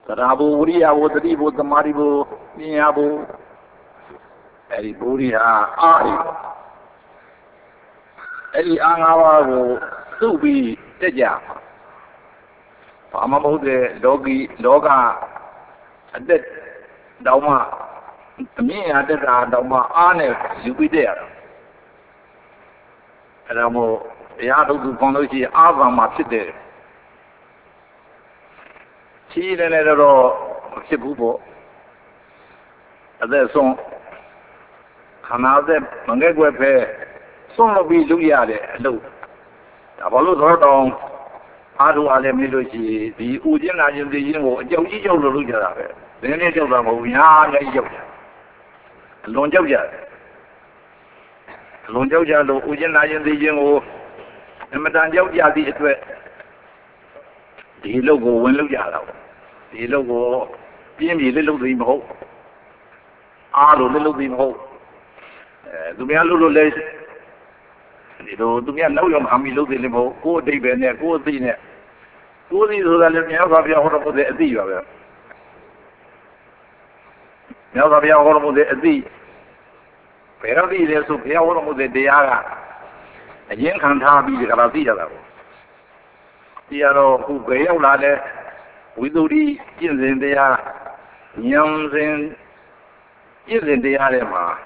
Sarabu Uriabu, the Dibu, the Maribu, Niabu, Eriburia, Ari, Eri Angawa, Subi, Teja, Pamabu, the Logi, Loga, Adet, Dauma, me, Adet, Dauma, Ane, you be there. And I'm Yadu Konoshi, Avama, Side. She then had a Shibubo. There's some Canada, Mangagwe, some of we look at it. Look, Apollo Rodon, Adu Alemiloji, the Ujina, the Yino, Jojo Luja, the nature of Yana Yoja, Lonjoja, Lonjoja, Ujina, the Yino, and Madame Joja, the logo when Luja. The logo, being a little dream hope. A little dream hope. Do me a little less. Do me a no young Hammy little limo, go day when they're go dinner. Go these other little of your horrible the Adia. Now of your horrible the Adi. Fairly there's a pair of the Diara. A young can't have the Galadia. Diaro who pay out ladder. We do the in the young in the Arema.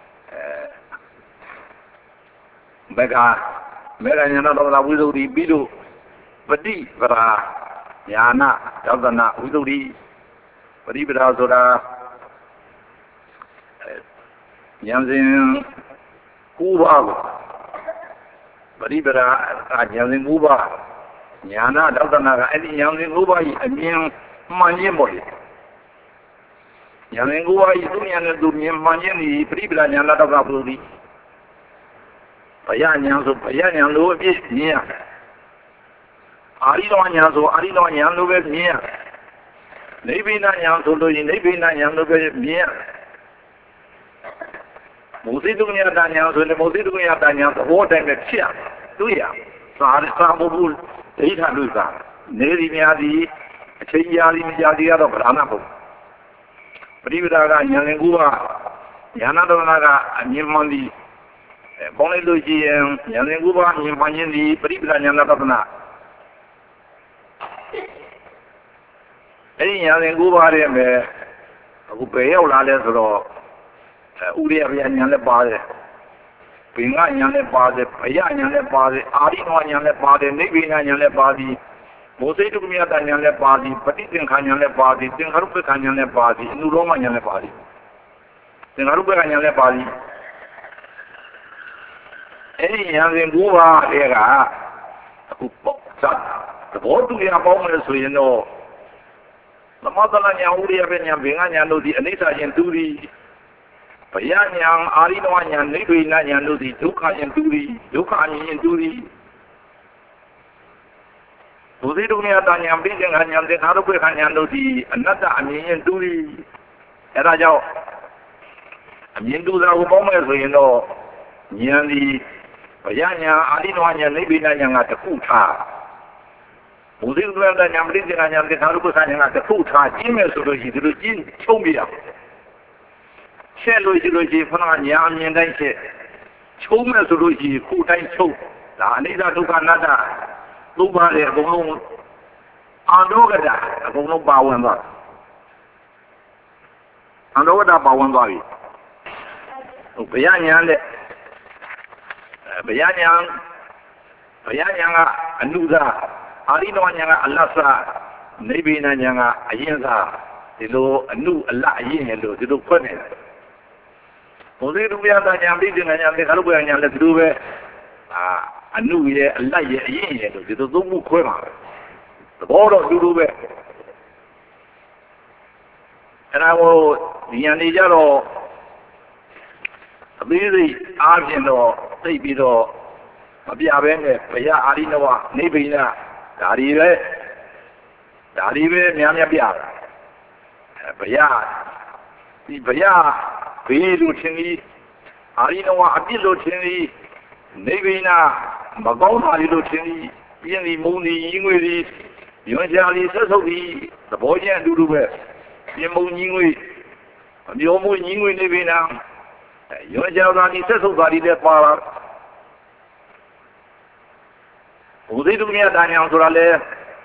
Mega Yana, we do the Bidu, but the Yana, Dazana, we do the Badibazora Yanzin Kuba, Badibara, Yanzin Kuba. Yana Dazana, any young in Ubai, and young Manimori. Young in Ubai, Dunian, Dunian, Manini, Pribla, and Ladaburi. Payan, so Payan, Louis, near. Arinoan, so Arinoan, Louis, near. Maybe not young to do in maybe not young Louis, near. Musidunia Daniel, so the Musidunia Daniel, the water and the chair. Do ya? So I saw Data Lusa, Navy Miadi, Chayali Miadia of Ranapo. Privada, Yanangua, Yanadanaga, and Yamandi, Boniluji, Yananguba, Yamani, Privada Yanadana. Any Yananguba, who pay all others, Uria Yanabade. Pinga Yane Bade, Payane Bade, Arino Yane Bade, Nibina Yane Badi, Mose to me at Yane Badi, Patitin Kanyane Badi, Tingarupe Kanyane Badi, Nuroma Yane Badi. Tingarupe Kanyane Badi. Any young Gua era, the board to be a moment, so you know. The motherland Yahuria Benyam, the Anita Yanduri. Payanyang, Arinoan, Nibina Yanuzi, Duka Yanduri, Duka Yanduri. Uzidunia Danyam, Bijan Hanyam, the Harupe Hanyanuzi, another Yanduri. Erajao. Yinduza Uboma, you know, Yandi, Payanya, Arinoan, Nibina Yang at the Kuta. Uzidunia Danyam, Bijan Hanyam, the Harupe Hanyam at the Kuta, Jimmel Suruji, Jin, Chomia. Luigi from Yan and Danke. Chomas Luigi, who died so. La Nida to Canada. Nobody alone. Andogada, no Bawamba. Andogada Bawambi. Bayan Bayanyanga, Anuza, Arino Yanga, Alasa, Nibina Yanga, Ayenza, the low, a new Allah Yin, the low Pune. Musidunia Yambi and Yamaruba and Yamadube, a new year, a light yin, the Zumu Quema, the board of Dube. And I will the Yanijaro, a busy Argent or Tapido, Abiabene, Paya Arinoa, Nibina, Darive, Miamia Biara, Paya, the Paya. Pilu Chini, Arino Abilo Chini, Nevina, Magona Lilo Chini, Yeni Muni, Ingui, 原家里这手里的保险都都呗，也没因为，有没因为那边呢？原家那里这手那里的扒了，我这都没大娘说了嘞，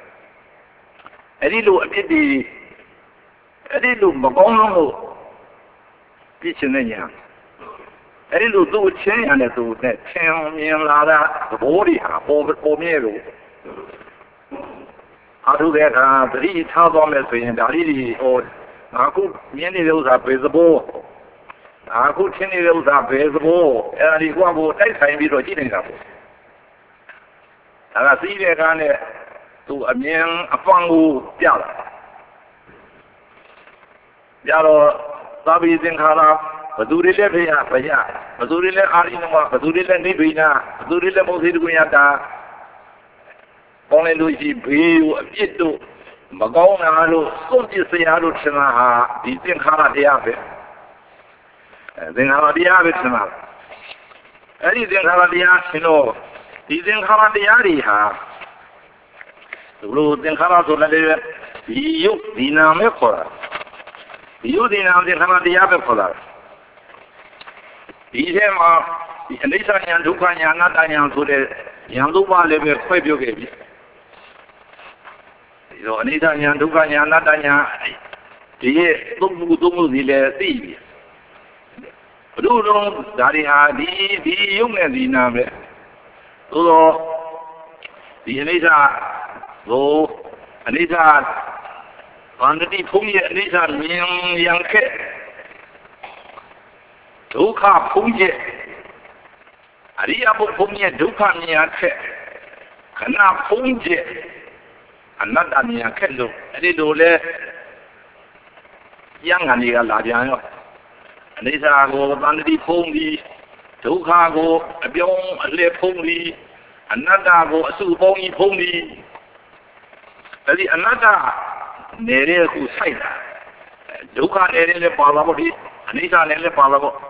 这路别的，这路不光路，比起那样。这路都前样的都在前面拉的玻璃啊，玻面路。他都在看这里厂装的虽然家里的哦，那个面的肉啥白子包，那个天的肉啥白子包，你光不再产比说几年了不？那个谁来看呢？都面房屋变了，变了，那边人看了。不都是来培养培养，不都是来阿里的嘛，不都是来那边呢，不都是来某些的国家的，光来都是培养别都，没搞那路，送的是那路吃嘛哈，比人看了第二倍，人看了第二倍吃嘛，你人看了第二吃咯，你人看了第二的哈，人看了说那个，有地囊没破了，有地囊人看了第二倍破了。以前嘛，那3年都看年那大娘说的，年都把那边快表给你。你说那3年都看年那大娘，这些都不的来对比。路中家里哈，你用的你那边，都说你那啥，我那啥，反正你同意那啥明阳开。都看碰见，你也不碰见，都看你眼看，可那碰见，那大你眼看着，你都来，养看你个辣椒哟，你啥个把你碰的，都看过，表来碰的，那大个手帮你碰的，那大，那里都菜的，都看那里的巴拉不的，你啥那里巴拉不？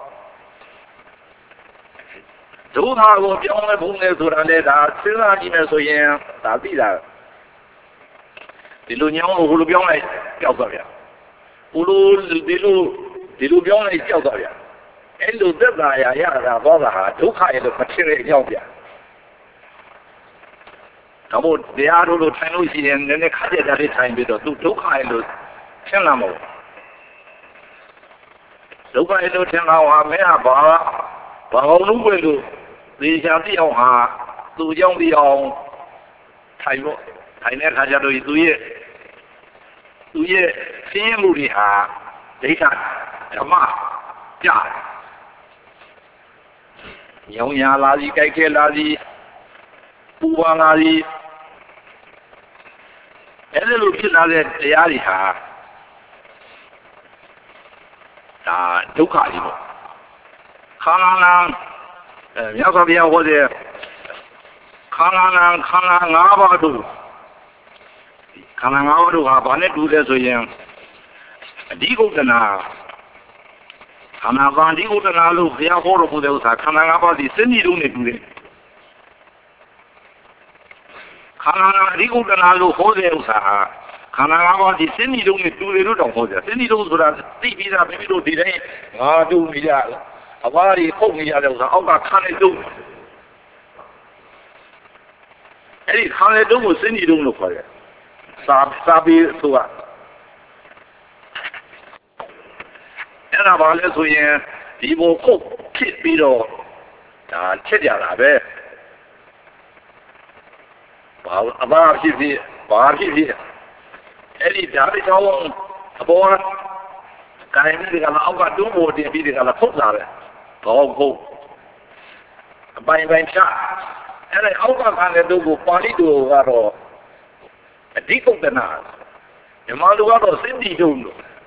都他个表来碰的做那的，他吃上里面说言，他自然，这路娘我路表来表这边，我路表来表这边，路这个呀那包子哈，都看一路不吃的条边，那么这样路穿路线，人家看见他的产品都看一路，听了没？都看一路听了话没啥把我路过路。你像这样哈，都讲的要太弱，太难看下都注意新路的哈，这下要嘛价，牛羊垃圾、改革垃圾、不忘垃圾，这路去那的这样的哈，都可以不？看啦。要说别或者，看俺阿爸都，看俺阿爸都哈，把那住在这样，地沟的呐，看俺把地沟的那路不要好了不得啥，看俺阿爸的身体都没住的，看俺地沟的那路好的有啥，看俺阿爸的身体都没住的都找好的，身体都出来，对比上比都敌人啊就没了。我的后面的我我把看得懂，你看得懂我身体懂就可以，啥比说啊？那把那所以地波后切比着切掉了呗，把皮，你家里小王不，该比的个老个中国的比的个复杂的。高口，摆下，好看的都把你都个咯，地沟的那，你妈都个咯身体中，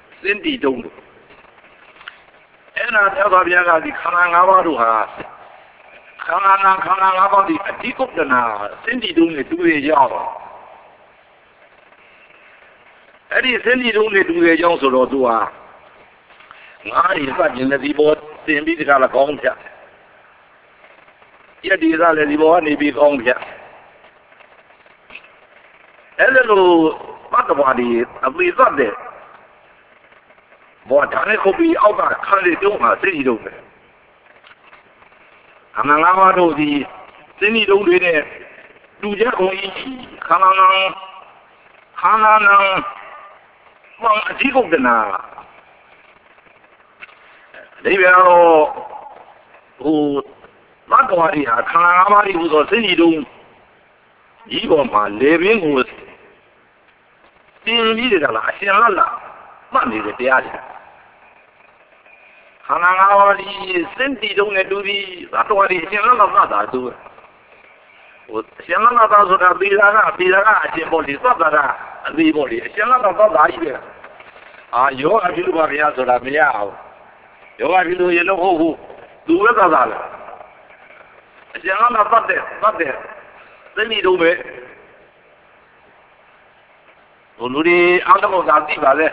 条条边个你看阿爸都哈，看阿爸的地沟的那，身体中的都会要了，你身体中的都会要说了都啊，俺里反正的地波。真比这个高片，也地上的地方你比高片， Hello, what about it? I believe that there. What I could be out of country to my city over. And allow to the city to do it. Do you go eat? Kanana, well, a tickle the na. They were who not what he had. Kanamari was a city to even my living was. Still needed a lot, money with the other. Hanawari senti don't do the that what is Shanana do. Shanana so that Bilaga, Jimoli, Sotara, and the body. Shanana idea. Ah, you are you are Yazora Miao. You are you know who do with other. Shanana not there. Then you do it. Only animals are deep.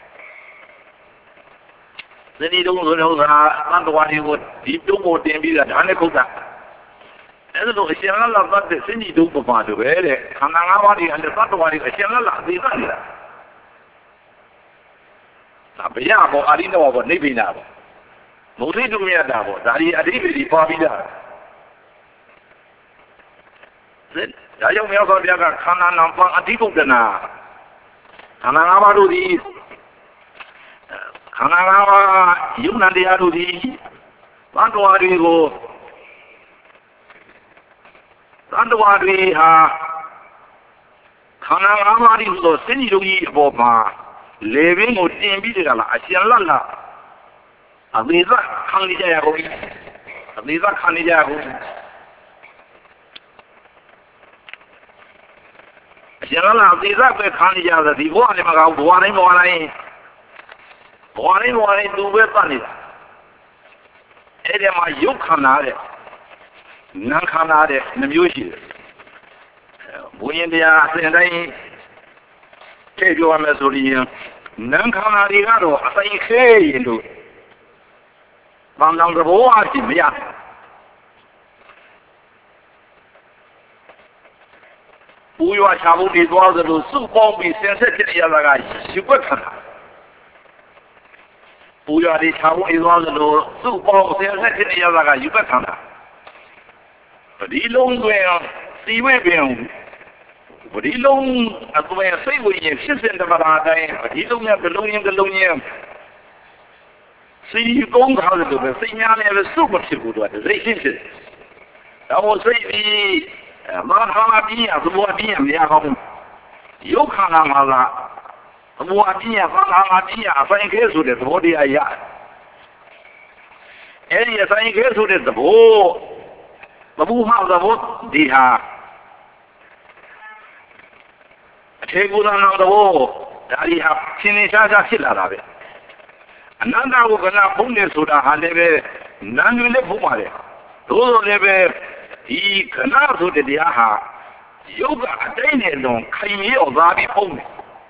Then you don't know not what you would deep do more than be that Anacoda. I don't know, Shanala, but the Cindy do for part of it. Kanawari and the Patawari, Shanala, the Vanda. Sabiabo, I didn't know about Navy now. Mostly to me at Davo, that he had really Pabida. Then I don't know about the Kanana, a people than Kanava do these. Kanava, you not the other these. Pantuari go. Pantuari, Kanava is the Sini Boba, living or Timbidala, Asialala. Aviza Kanijago. Aviza Kanijago. General, these are the Kanja, the one about one do with money. Edema, you canade, Nankanade, the music. Windia, and I take you a Mesurian, Nankanadiado, as I say, into Vandam the Boati, yeah. Who are Chabu is one of the super sensitive Yalaga, super. Who are the Chabu is one of the super sensitive Yalaga, you better. But he long well, see where being. But he long as well say we have shifted the Barada, but he don't have the Lonium. See you go how to do the thing, I have a super super, they hinted. I will say Mahamadia, the Wabiam, Yakom. You can't have that. The Wabia, Mahamadia, thank you to the body. And yes, I guess to the Bo. The Boo has a vote, Diha. Take good on the wall. That he have finished as a killer of it. Another who can have Bundes to the Haleve, none will live for it. Those live. He cannot do the Diaha. Yoga, Daniel, don't claim you or Babi Pony.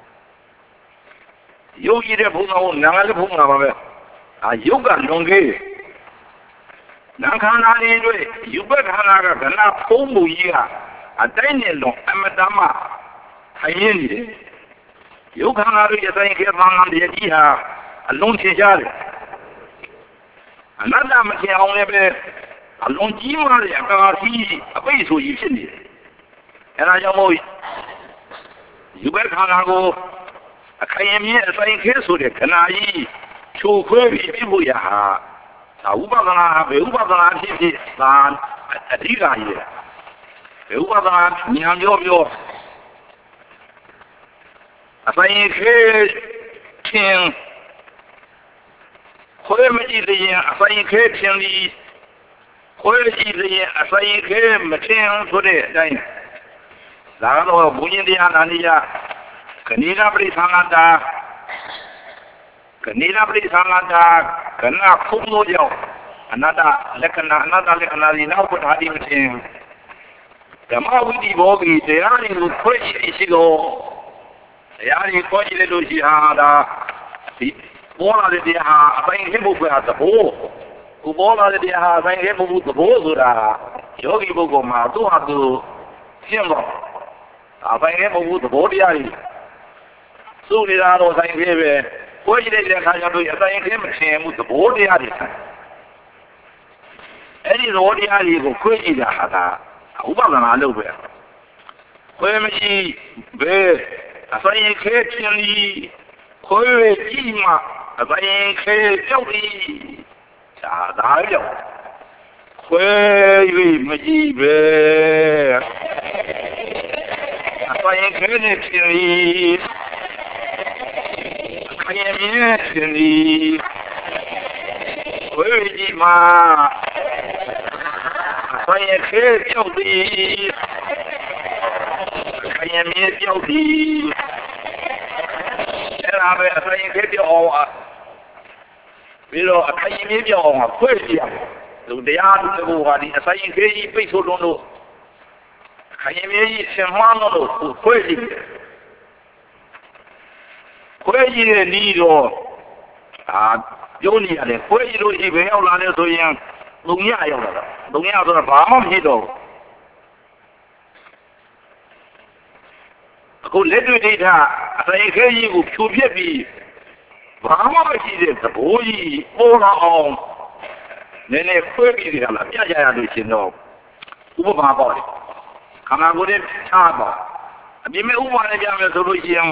Yogi the Puno, Nala, a yoga longe. Nankana anyway, you better have a Pomu Yia, a Daniel, Amadama, Hayeni. You cannot do your thing here on the idea, a long Chijari. Another Makia only. A long time, he a way so you should. And I know you better go. I came here as I case with it, and I two query people. Yaha. Ubana, Ubana, son, a diga here. Ubana, Nyanjo. As I case King. Whoever is the as I case King. Where is the Asai came, Machin today? Lalo, Bunyan Ania, Canina Brisangada, Kana Kumo, another Lekana, now put Hadim. The Mawi Bogi, the Army would push Ishigo. The Army quite little Shihada. The one of the Abain Hibu at the hole. Kubola de ha vai he bu the bozura yogi bugo ma tu adu simbo ဆိုင်ခဲမဟုတ်ဘူးသဘောတရားကြီးစုနေတာတော့ဆိုင်ခဲပဲခွဲကြည့်တဲ့အခါကျတော့အဆိုင်ခဲမထင်ဘူးသဘောတရားတွေဆိုင်အဲ့ဒီသဘောတရားတွေကိုခွဲကြည့်တာဟာဥပဒနာလုပ်ပဲခွဲမရှိဘယ်အဆိုင်ခဲထင်ပြီးခွဲကြည့်မှအဆိုင်ခဲကြောက်ပြီးဒါကြောင့်ခွဲ၍မကြည့်ပဲအဆိုင်ခဲနဲ့ထင်ပြီးခရင်မြင်ထင်ပြီးခွဲကြည့်မှအဆိုင်ခဲကြောက်ပြီးခရင်မြင်ကြောက်ပြီးအဲ့ဒါပဲအဆိုင်ခဲကြောက်အောင်ပြီးတော့အခိုင်အမြဲပြောင်းအောင်ခွဲကြည့်ရမယ်လူတရားသူတို့ကဒီအဆိုင်ခဲကြီးပိတ်ဆို့လုံးလို့အခိုင်အမြဲကြီးဆင်မလို့ခွဲကြည့်ခွဲကြည့်တဲ့ဤတော့ပြောနေရတယ်ခွဲကြည့်လို့ဒီဘယ်ရောက်လာလဲဆိုရင်လုံရရောက်လာတာလုံရဆိုတော့ဘာမှမဖြစ်တော့အခုလက်တွေ့ဒိဋ္ဌအဆိုင်ခဲကြီးကိုဖြိုပြက်ပြီးဘာမှမရှိတဲ့သဘောကြီးပေါ်လာအောင်နည်းနည်းခွဲပြီးကြလားပြကြရလို့ရှင်တော့ဥပမာပေါ့လေခန္ဓာကိုယ်နဲ့ချားပါအပြင်မဲ့ဥပမာနဲ့ပြမယ်ဆိုလို့ရှိရင်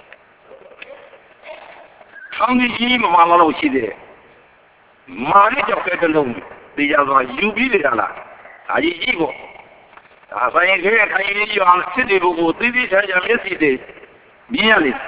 ဆောင်းကြီးမမလာလို့ရှိတယ်မာနဲ့ကြောက်ကတဲ့လုံးတရားသွားယူပြီးကြလားဒါကြီးပေါ့ဒါဆိုင်ခဲခိုင်ကြီးအောင်စစ်တွေဘုကိုသီးသီးချာချာမျက်စိတွေမြင်ရလိမ့်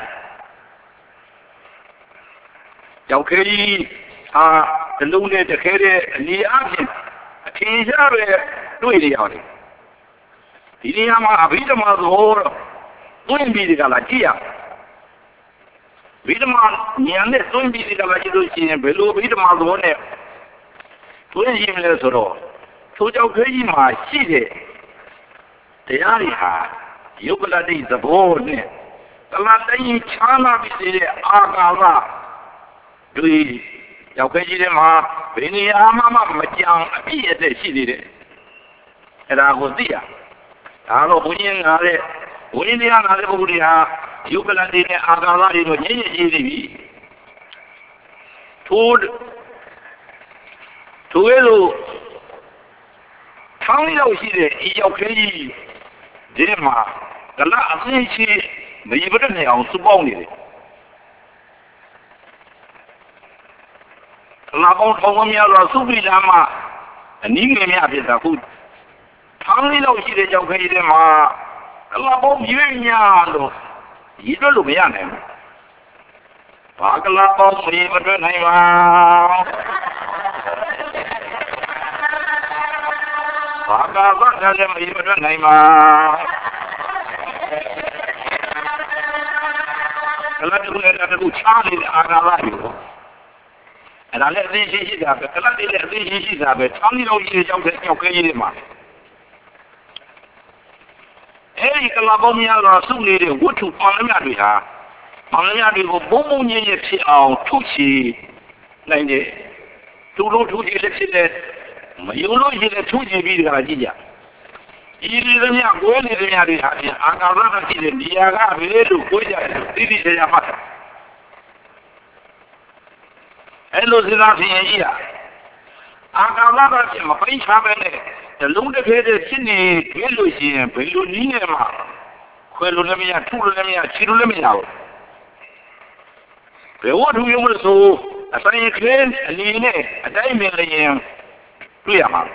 ကြောက်ခဲကြီးတလုံးနဲ့တခဲတဲ့အလီအပြင်အထင်ရှားပဲတွေ့ရရတယ်ဒီနေရာမှာအဘိဓမ္မာသဘောတော့တွင်းပြီးကြလားကြည့်ရဗိဓမာဉာဏ်နဲ့တွင်းပြီးကြလားကြည့်လို့ရှိရင်ဘယ်လိုဗိဓမာသဘောနဲ့တွင်းရင်လဲဆိုတော့သိုးကြောက်ခဲကြီးမှာရှိတဲ့တရားတွေဟာယုတ်ကလတိသဘောနဲ့တလတိုင်းချားလာပြီးတဲ့အာကာသတွေ့ရောက်ခဲ့ကြီးတဲ့မှာဘယ်နေရာမှမကြံအပြည့်အသက်ရှိသေးတယ်အဲ့ဒါကိုသိရဒါတော့ဘုန်းကြီးငါတဲ့ဘုန်းကြီးတရားငါတဲ့ပုဂ္ဂိုလ်တွေဟာယုတ်ကလတိနဲ့အာကာသတွေတော့ညဉ့်ညဉ့်ကြီးနေပြီထိုးလို့ထောင်းရောက်ရှိတဲ့ဤရောက်ခဲကြီးဒီမှာကလအသိရှိမရဘတဲ့နေအောင်စုပေါင်းနေတယ်လာပေါင်းထောင်မများတော့စုပြီးလာမှအနည်းငယ်များဖြစ်တာခုထောင်းလေးလောက်ရှိတဲ့ကြောက်ခဲကြီးမှာလာပေါင်းရွေးများလို့ရည်လို့မရနိုင်ဘူးဘာကလာပေါင်းမရမတွေ့နိုင်ပါဘာကဘာကလည်းမရမတွေ့နိုင်ပါကလာတူနဲ့တူချားနေတဲ့အာဃာလာอยู่အဲ့ဒါလည်းအသိရှိတာပဲကလတ်တွေလည်းအသိရှိတာပဲချောင်းကြီးတော့ကြီးကြောက်ခဲကြီးတွေမှာအဲ့ဒီကလပေါင်းများတော့စုနေတဲ့ဝတ္ထုပေါင်းမြတ်တွေဟာပေါင်းမြတ်တွေကိုဘုံဘုံညင်ညင်ဖြစ်အောင်ထုတ်ချီနိုင်တယ်သူတို့ထုတ်ချီလည်းဖြစ်တယ်မယုံလို့ရှိရင်ထုတ်ချီပြီးကြတာကြည့်ကြဤဒီသမျှကိုယ်နေတဲ့များတွေဟာအာကာသကရှိတဲ့နေရာကပဲလို့ကိုယ်ကြတယ်သိသိချာချာမှတ်အဲ့လိုစဉ်းစားဖြစ်ရင်ကြီးအာကာသကဖြစ်မပိတ်ချပဲနဲ့တလုံးတစ်ခဲတည်းဖြစ်နေပြီလို့ရှိရင်ဘယ်လိုနည်းနဲ့မှခွဲလို့လည်းမရထုလို့လည်းမရခြေလို့လည်းမရဘူးဘယ်ဝတ္ထုရုံးလို့ဆိုအဆိုင်ခဲအနေနဲ့အတိုင်းမြင်လျင်တွေ့ရမှာ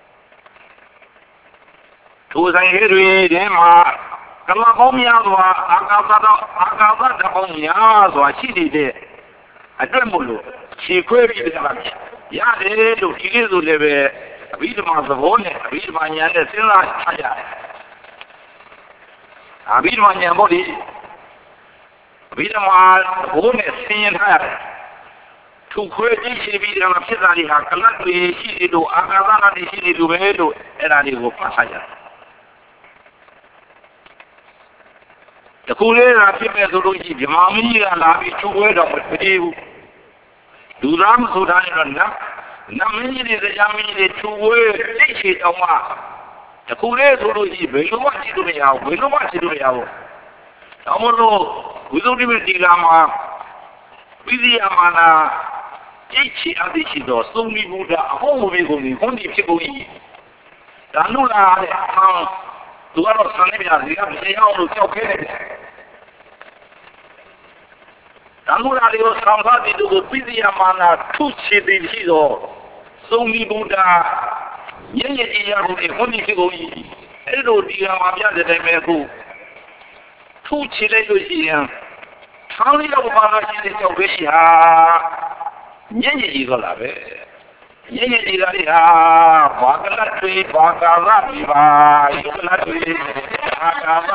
ထိုဆိုင်ခဲတွေထဲမှာကလပေါင်းများစွာအာကာသတပေါင်းများစွာရှိနေတဲ့အတွက်မို့လို့ခြေခွဲပြီးကြတာရတယ်လို့ဒီလိုဆိုလည်းပဲအဘိဓမ္မာသဘောနဲ့အဘိဓမ္မာဉာဏ်နဲ့စဉ်းစားထားကြတယ်အဘိဓမ္မာဉာဏ်ပေါ့ဒီအဘိဓမ္မာသဘောနဲ့ဆင်ញင်ထားရတယ်သူခွဲကြည့်ရှိပြီးတော့ဖြစ်တာတွေဟာကလတ်တွေရှိတယ်လို့အာကာသတွေရှိတယ်လို့ပဲလို့အဲ့ဒါတွေကိုဖတ်ထားကြတယ်တခုလေးကဖြစ်မဲ့ဆိုလို့ရှိရင်ဗမာမင်းကြီးကလာပြီးချူခွဲတော့မပြေဘူးလူသားမဆိုတာနဲ့တော့နတ်မင်းကြီးတွေတရားမင်းကြီးတွေချူခွဲတိတ်ချေတောင်းမှတခုလေးဆိုလို့ရှိဘယ်လိုမှကြည့်လို့မရဘူးဘယ်လိုမှကြည့်လို့မရဘူးဒါမှမဟုတ်ဝိသုဒ္ဓိမတိလာမှာဝိဇိယမာနာကြိတ်ချအသိရှိတော့သုံးပြီးဘုရားအဟုတ်မပြီးကုန်ပြီဟွန်းဒီဖြစ်ကုန်ပြီဒါနုလာတဲ့ဟောင်းသူကတော့ဆံနေပြစီကပြေအောင်လို့ကြောက်ခဲနေတယ်ဒါနုလာတွေကိုဆောင်စားပြီးသူကိုဝိဇိယမာနာထုချေသည်ရှိတော့သုံးပြီးဘုရားညဉ့်ညဉ့်ကြီးရဖို့ဟွန်းဒီဖြစ်ကုန်ပြီအဲ့လိုဒီကမှာပြတဲ့တိုင်ပဲအခုထုချေလိုက်လို့ရှိရင်ဆောင်းလေးတော့ဘာသာရှိတဲ့ကြောက်ပဲရှိဟာညဉ့်ညဉ့်ကြီးတော့လာပဲညဉ့်ညဉ့်ကြီးကလေးဟာဘာကလတ်တွေဘာကာရပြီပါယုကလတ်တွေဘာကာရ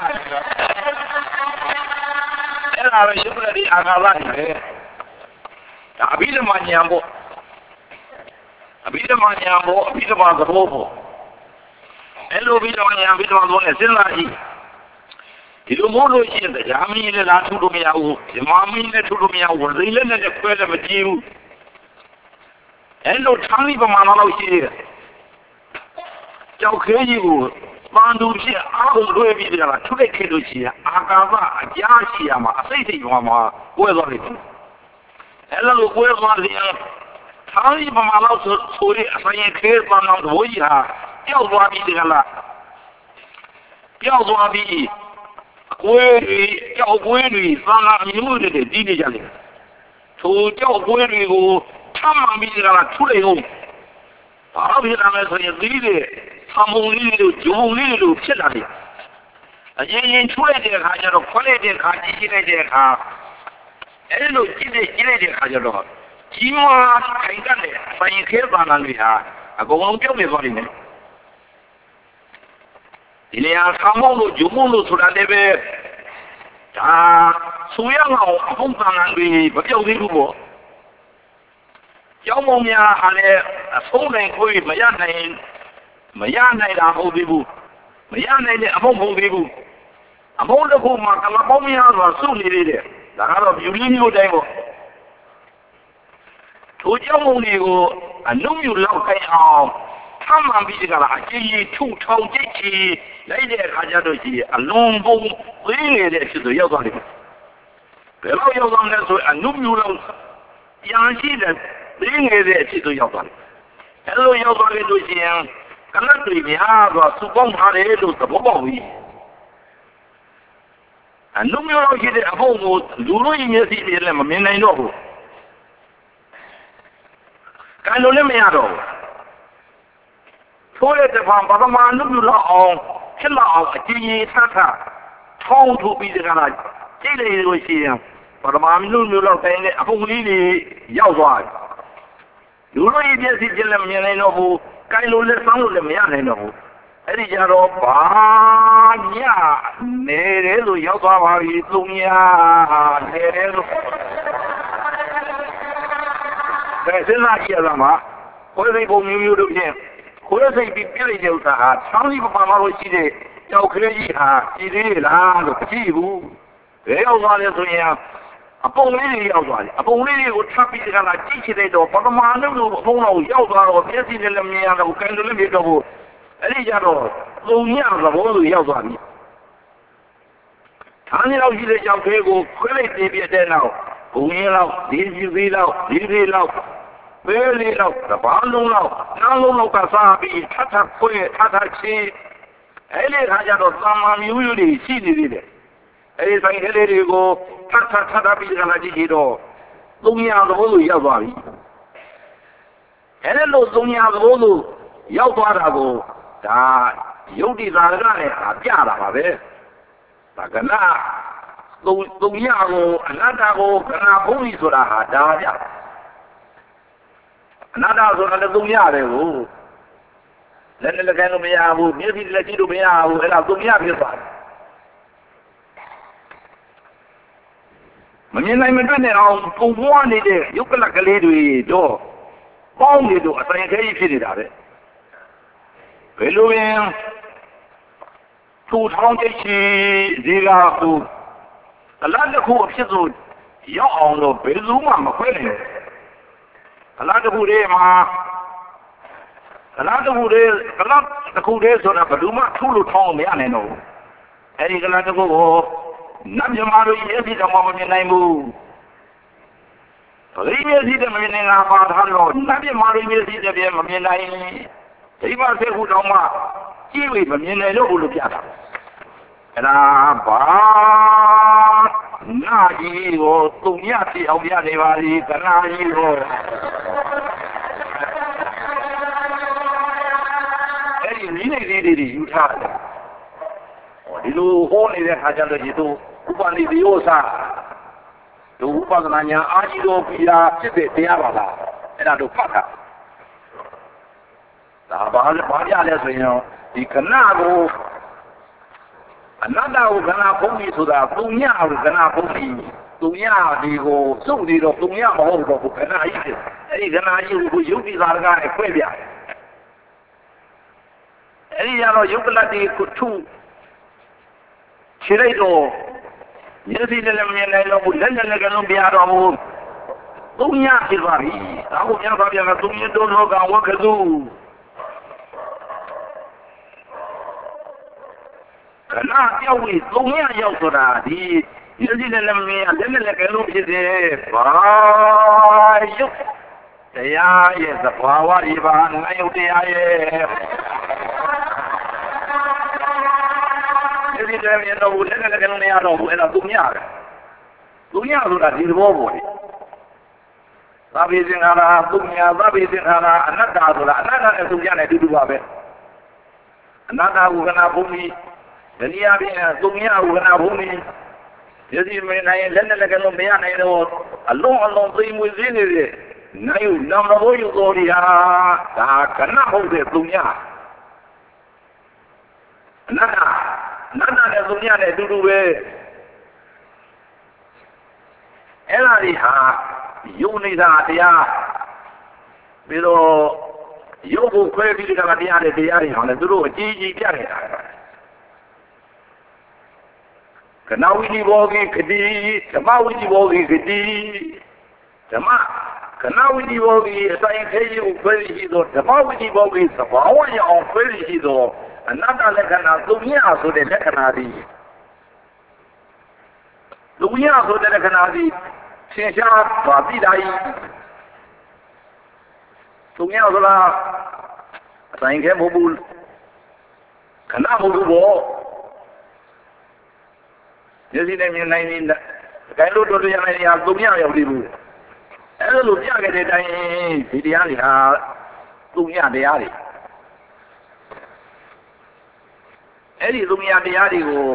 အဲ့ဒါပဲယုကလတ်တွေအာကာရတွေပဲဒါအဘိဓမ္မာဉာဏ်ပေါ့အဘိဓမ္မာဉာဏ်ပေါ့အဘိဓမ္မာသဘောပေါ့အဲ့လိုအဘိဓမ္မာဉာဏ်အဘိဓမ္မာသဘောနဲ့စဉ်းစားကြည့်ဒီလိုမို့လို့ရှိရင်တရားမင်းလည်းလာထုလို့မရဘူးဓမ္မမင်းလည်းထုလို့မရဘူးဝိသိလည်းနဲ့ခွဲလည်းမကြည့်ဘူးအဲ့လိုထမ်းပြီးပမာဏလောက်ရှိတယ်ကြောက်ခဲကြီးကိုပန်းသူဖြစ်အားလုံးလွှဲပြီးကြတာထုလိုက်ခဲ့လို့ရှိရင်အာကာသအကြားရှိရမှာအစိတ်စိတ်ရွာမှာကွဲသွားတယ်အဲ့လိုကွဲသွားတယ်ထမ်းပြီးပမာဏလောက်ဆိုရအဆိုင်ခဲပန်းတော့ဘိုးကြီးဟာကြောက်သွားပြီးကြလားကြောက်သွားပြီးကွဲတွေကြောက်ကွဲတွေသံဃာမျိုးတွေတည်နေကြတယ်ထိုကြောက်ကွဲတွေကိုထမ်းမှပြီးကြတာထုလိုက်အောင်ဘာဖြစ်လာလဲဆိုရင်သီးတွေသံမုံလေးတွေဂျုံလေးတွေဖြစ်လာတယ်အရင်ထုလိုက်တဲ့အခါကျတော့ခွဲလိုက်တဲ့အခါကြည့်လိုက်တဲ့အခါအဲ့လိုကြည့်လိုက်တဲ့အခါကျတော့ကြီးမားခိုင်တဲ့ဆိုင်ခဲပါလာတွေဟာအကုန်လုံးပြောင်းနေသွားတယ်ဒီနေရာသံမုံတို့ဂျုံတို့ဆိုတာလည်းပဲဒါဆိုရအောင်အဖုံးကံတွေမပြောင်းသေးဘူးပေါ့ကျောင်းမောင်များဟာလည်းအဆုံးနိုင်ခွေးမရနိုင်တာဟုတ်သေးဘူးမရနိုင်တဲ့အဖုံးမဟုတ်သေးဘူးအဖုံးတစ်ခုမှာကလပေါင်းများစွာစုနေသေးတယ်ဒါကတော့မြူလင်းမျိုးတိုင်းပေါ့ထိုကျောင်းမောင်တွေကိုအနုမြူလောက်ခိုင်းအောင်ထမ်းမှန်ပြီးကြလားအကြီးကြီးထုထောင်ကြိတ်ချီလိုက်တဲ့အခါကျတော့ရှိအလုံးပုံသေးနေတဲ့အဖြစ်ဆိုရောက်သွားတယ်ဘယ်လိုရောက်သွားလဲဆိုအနုမြူလောက်ရန်ရှိတဲ့သေးငယ်တဲ့အဖြစ်ဆိုရောက်သွားတယ်အဲ့လိုရောက်သွားလို့ရှိရင်ကလတ်တွေများစွာစုပေါင်းထားတယ်လို့သဘောပေါက်ပြီအနုမြူလောက်ရှိတဲ့အဖို့ကိုလူတို့ရဲ့မျက်စိနဲ့လည်းမမြင်နိုင်တော့ဘူးကံလို့လည်းမရတော့ဘူးထိုးတဲ့တဖန်ပထမနုမြူလောက်အောင်ဖြစ်လောက်အောင်အကြီးကြီးထထထောင်းထုတ်ပြီးကြတာကြည့်လိုက်လို့ရှိရင်ပထမနုမြူလောက်တိုင်းနဲ့အဖုံလေးတွေရောက်သွားတယ်လူတို့ရဲ့မျက်စိချင်းလည်းမမြင်နိုင်တော့ဘူးကင်လို့လည်းစောင်းလို့လည်းမရနိုင်တော့ဘူးအဲ့ဒီကြတော့ဘာညနေတယ်လို့ရောက်သွားပါပြီသုံးညနေတယ်လို့ဒါစဉ်းစားကြည့်ရမှာကိုယ်စိတ်ပုံမျိုးတို့ဖြင့်ကိုယ်စိတ်ပြီးပြည့်တဲ့ဥစ္စာဟာဆောင်းပြီးပမာလို့ရှိတဲ့ကြောက်ကလေးကြီးဟာကြည်သေးလားလို့မကြည့်ဘူးဘယ်ရောက်သွားလဲဆိုရင်အပုံလေးတွေရောက်သွားတယ်အပုံလေးတွေကိုထပ်ပြီးကြလာကြည့်ချင်တဲ့တော့ပထမနှစ်လို့အပုံတော့ရောက်သွားတော့မျက်စိနဲ့လည်းမြင်ရတော့ကံလည်းမြင်တော့ဘူးအဲ့ဒီကြတော့သုံးညသဘောလိုရောက်သွားပြီအားနေတော့ရှိတဲ့ကြောက်သေးကိုခွဲလိုက်ပြပြတဲ့နောက်ဘုံရင်းလောက်ဒီကြီးလောက်ဒီလောက်ပဲလေးတော့တပန်းလုံးလောက်နှားလုံးလောက်ကစားပြီးထထခွဲထထချင်းအဲ့ဒီခါကျတော့သံမာမျိုးတွေရှိနေသေးတယ်အဲ့ဒီဆိုင်ကလေးတွေကိုထထပြီးကြလာကြည့်တော့သုံးရသဘောလိုရောက်သွားပြီအဲ့ဒီလိုသုံးရသဘောလိုရောက်သွားတာကိုဒါယုတ်တိသာရကနဲ့ပြတာပါပဲဒါကနာသုံးရကိုအနတ္တကိုကနာဘုံကြီးဆိုတာဟာဒါပြအနာတ္တဆိုတာလည်းသုံးရတယ်ကိုလည်းလည်းကန်လို့မရဘူးမျက်စိလည်းကြည့်လို့မရဘူးအဲ့ဒါသုံးရဖြစ်သွားတယ်မမြင်နိုင်မတွေ့နဲ့အောင်ပုံပွားနေတဲ့ယုတ်ကလကလေးတွေတော့ပေါင်းနေတော့အဆိုင်ခဲကြီးဖြစ်နေတာပဲဘယ်လိုရင်ထူထောင်းကြည့်ရှိဒီကဟိုအလားတစ်ခုအဖြစ်ဆိုရောက်အောင်လို့ဘယ်သူမှမခွဲနိုင်ဘူးအလားတစ်ခုတည်းမှာ Kala the Kudes on a Baduma, Tulu Tom Yaneno. Eddie Galatago, Namjamaru, Yeti, the moment in Naimu. Leave it in about Halo, Namjamaru, Yeti, the Yaminai. They must say who don't want. Kiwi, but you know who look at. And Nagi, Tunyati, Obiadi, Kanai, you had you only that Hajan to Upani Diosa to Upananya, Ajido Pia, Tipe, Tiavala, and I do Paka. The Baja, you know, the Canado, another Ugana Pony to the Punya, Ugana Pony, Tunya, Digo, Sudi, Tunya, Hobo, Canai, and Gana, you be Larga, Equabia. Any other Yukalati could too. Chireto, Yesi the Lemon, Lengalumbia, Dunya Silvari, Abuya Fabiana, Dunya don't know what to do. Cannot yell with Dunya Yokora, the Yesi the Lemon, Lengalumbia there. Why, you? They are, yes, the flower, Ivan, I Nana Dunya do Elariha, Unida, below Yobu Quavi, the Yari on the Duru, Gigi Gary. Kanawi Wogi Kadi, Kamawi Wogi Kadi, Tama, Kanawi Wogi, Saint you very hido, Tamawi Wogi, Sabawa on very hido. Another Lekana, Dunya, so the Lekanadi. Dunya, so the Lekanadi, Shisha, Babidai. Dunya, Zola, Saint Mobul, Kanamubo. You see them in 19. Kailo to the Yamania, Dunya of Libu. Hello, Yaga, Sidiani, Dunya, the Ali. Eddie Lumia Diario,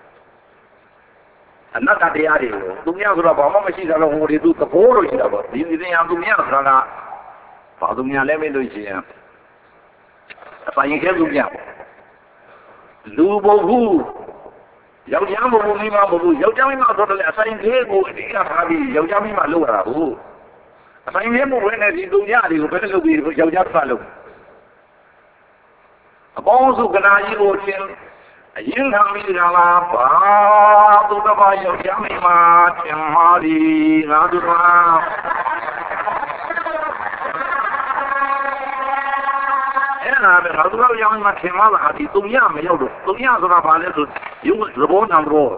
another Diario, Lumia Graba, she got a do the poor, you didn't have Lumia, Padumia Lemelucia. If I get Lumia, Lubo who, Yamu Lima, Yojama, assign Hego, Yojami Malura, who assign him when I did Lumia, you better be Yojapalo. A bones who can I you you have me la to the by your Yamima, Chamari, Nadura. And I have a young Machamala, the Tumyam, Tumyam, you was the one on the road.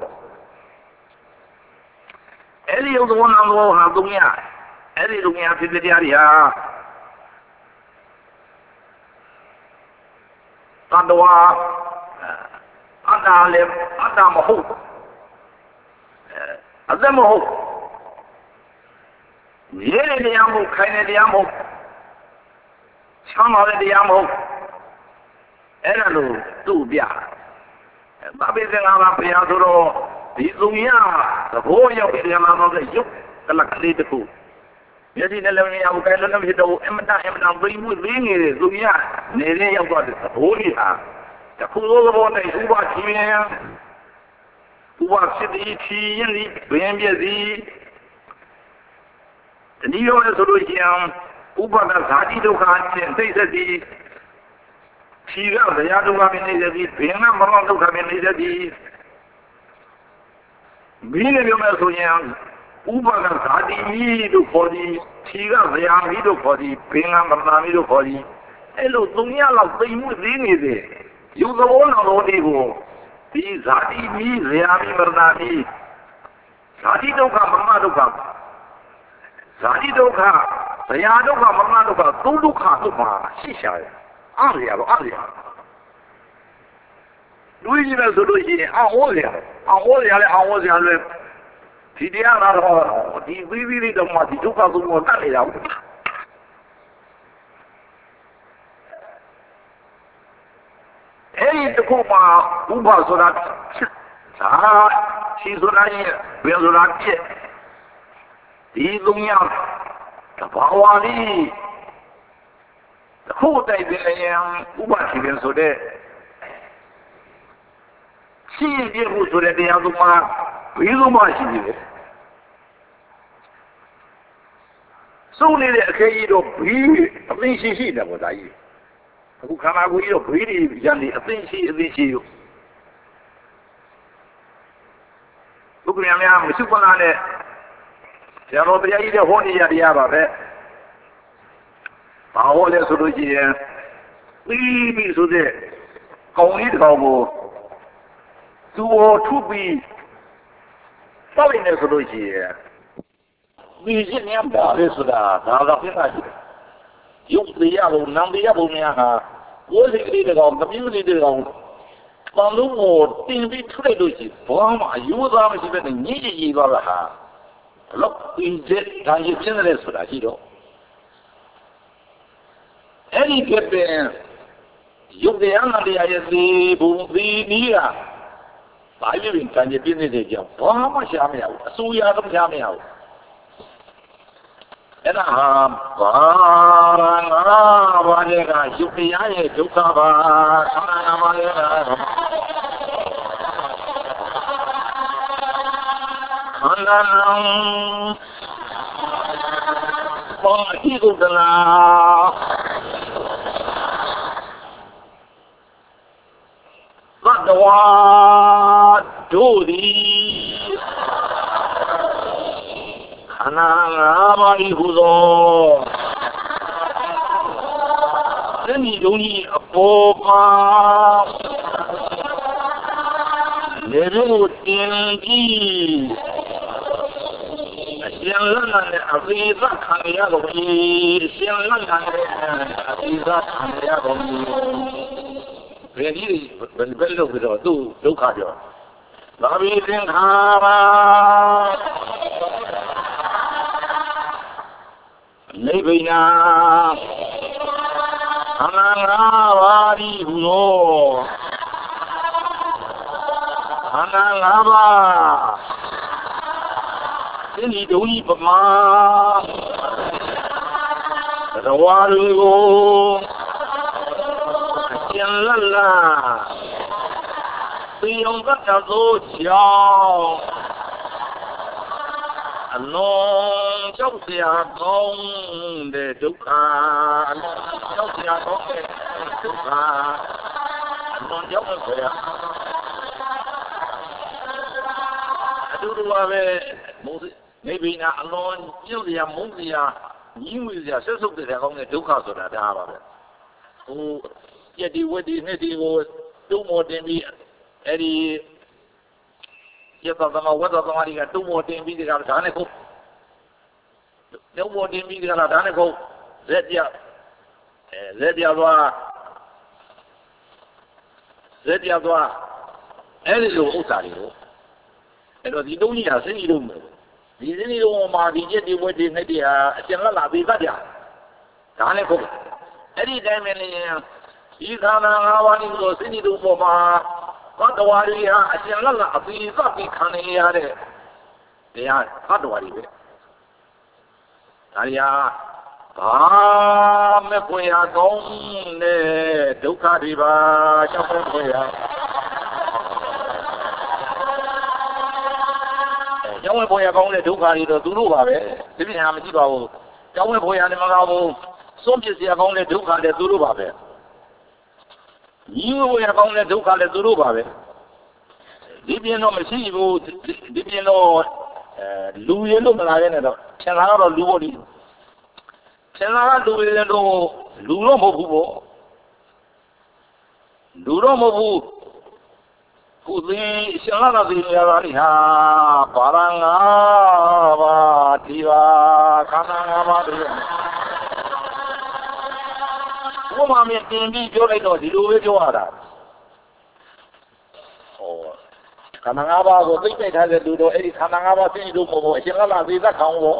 Eddie of the one on the road, have Dumia. Eddie Dumia to the area. Tandoa. Adam hope. Adam hope. Yea, the Yamu, kind of the Yamu. Some of the Yamu. Enelu, two Bia. Babis and Alapiadoro, the Zumia, the boy of the Yamama, the Yuk, the Lakali the Poo. Yes, in the Lemia, I don't know if you Emma, bring with me, Zumia, Nere of God, the holy heart. The cool of one who was here, who was city, the New York solution, who was a Sadi and say that the Chiga, the Yadu the Pena Mondo the Being a young, who was a Sadi for the Chiga, the Amido for the Pena Mamamido for the အဲ့လို300လောက်သိမှုသေးနေတယ်ယူသဘောနာတော်တွေကိုဒီဇာတိမီဇရာမီမရဏမီဇာတိဒုက္ခမရဏဒုက္ခဇာတိဒုက္ခဇရာဒုက္ခမရဏဒုက္ခသုံးဒုက္ခတို့မှာရှိရှာတယ်အားရတော့အားရတွေးကြည့်မယ်ဆိုလို့ရှိရင်အောင်ဝရလဲအောင်ဝရလဲဒီတရားလာတော့ဒီဝိဝိလေးတော့မှဒီဒုက္ခသုံးကိုတတ်နေတာအဲ့ဒီတစ်ခုမှာဥပဆိုတာသာရှိဆိုတာရဲ့ဘယ်ဆိုတာဖြစ်ဒီ300တဘာဝလေးတစ်ခုတိုက်ပြရင်ဥပရှိတယ်ဆိုတဲ့ရှိရင်ပြဖို့ဆိုတဲ့တရားသုံးပါဘယ်လိုမှရှိနေတယ်စုံနေတဲ့အခကြီးတော့ဘီးအသိရှိတယ်ပေါ့ဒါကြီးအခုခန္ဓာကိုယ်ကြီးတော့ဘေးတွေရနေအသိရှိရောဘုရားများမရှိပလာနဲ့ဆရာတော်တရားကြီးတဲ့ဟောနေရတရားပါပဲဘာဟောလဲဆိုလို့ရှိရင်ပြီးဆိုတဲ့ကောင်းကြီးတစ်ကောင်ကိုသူ့ကိုထုပြီးစောက်နေဆိုလို့ရှိရင်ဒီရှင်းရပါလေဆိုတာဒါကပြတာကြီးရုပ်တရားဘုံနာမ်တရားဘုံများဟာကိုယ်စိတ်ကလေးတကောင်သမီးလေးတကောင်တန်လုံးကိုတင်ပြီးထွက်လိုက်လို့ရှိဘာမှအယူသားမရှိဘဲနဲ့ညစ်ကြည်သွားတာဟာလောက်အင်းတဲ့ဒါကြီးပြင်းတယ်ဆိုတာရှိတော့အဲ့ဒီပြတဲ့ရုပ်တရားနာတရားရဲ့ဒီဘုံဒီနီးကဘာလို့ပြန်ကြည့်ပြင်းနေတဲ့ကြောင့်ဘာမှရှားမရဘူးအစိုးရတော့ရှားမရဘူးအဲ့ဒါဘာငါဘာလဲကရုပ်တရားရဲ့ဒုက္ခပါခန္ဓာနာမရဲ့ခန္ဓာနာဘာဟိကုတနာသတ္တဝါတို့သည်ခန္ဓာငါးပါးဤဟုသောသတိယုံကြီးအပေါ်မှာလေတို့တင်ပြီးအရှင်လန်းနဲ့အဘိဓါခံရတော်မူရှင်လန်းနဲ့အဘိဓါခံရတော်မူဘယ်ကြီးဘယ်လိုပြီးတော့သူဒုက္ခပြောသာဘိသင်္ခါရနိဗ္ဗာန်ခန္ဓာငါးပါးဤဟူသောခန္ဓာငါးပါးသင်္ဒီဒုံဤပမာသဝါတွေကိုအရှင်လတ်လာသိအောင်တတ်သောကြောင့်အလုံးကြောက်စရာကောင်းတဲ့ဒုက္ခအလုံးကြောက်စရာကောင်းတဲ့ဒုက္ခအလုံးကြောက်တဲ့ဘယ်အတူတူပါပဲနိဗ္ဗာန်အလုံးပြုတ်စရာမုန်းစရာညှို့စရာဆက်ဆုပ်တဲ့ကောင်းတဲ့ဒုက္ခဆိုတာဒါပါပဲဟိုပြက်ဒီဝက်ဒီနှစ်ဒီကိုတုံးမော်တင်ပြီးအဲ့ဒီရသသမဝတ်သမารီကတုံးမော်တင်ပြီးဒါနဲ့ကိုတုံးမော်တင်ပြီးဒါနဲ့ကိုဇက်ပြသွားအဲ့ဒီလိုဥစ္စာတွေကိုအဲ့တော့ဒီတုံးကြီးဟာစင်းကြီးလုံးမယ်ဒီစင်းကြီးလုံးမှာဒီချက်ဒီဝက်ဒီနှစ်ဒီဟာအကျဉ်းလာပြီးသားကြဒါနဲ့ကိုအဲ့ဒီတိုင်းပဲနေဒီခန္ဓာငါးပါးကိုစင်းကြီးလုံးပေါ်မှာသတ္တဝါတွေဟာအကျဉ်းလာအပြီးသတ်ပြီးခံနေရတဲ့တရားသတ္တဝါတွေပဲဒါရီဟာဘာမဲ့ဖွယ်ရကောင်းတဲ့ဒုက္ခတွေပါကြောက်ဖွယ်ရကျောင်းဝဲဖွယ်ရကောင်းတဲ့ဒုက္ခတွေတော့သူတို့ပါပဲဒီပြင်ဟာမရှိပါဘူးကျောင်းဝဲဖွယ်ရတယ်မကောင်းဘူးစွန့်ပစ်စရာကောင်းတဲ့ဒုက္ခတွေသူတို့ပါပဲညီဝဲကောင်းတဲ့ဒုက္ခလည်းသူတို့ပါပဲဒီပြင်တော့မရှိဘူးဒီပြင်တော့လူရလို့မလာခဲ့နဲ့တော့ထင်လာတော့လူဖို့ဒီရှင်လာကလူတွေတော့လူတော့မဟုတ်ဘူးပေါ့လူတော့မဟုတ်ဘူးခုသိရှင်လာတဲ့နေရာကနေဟာဘာရငါပါဒီပါခန္ဓာ၅ပါးတွေဘုမမြင်တင်ပြီးပြောလိုက်တော့ဒီလိုပဲပြောရတာခန္ဓာ၅ပါးကိုသိသိထားတဲ့လူတို့အဲ့ဒီခန္ဓာ၅ပါးသိလို့မဟုတ်အရှင်လာသေးသက်ခေါင်းပေါ့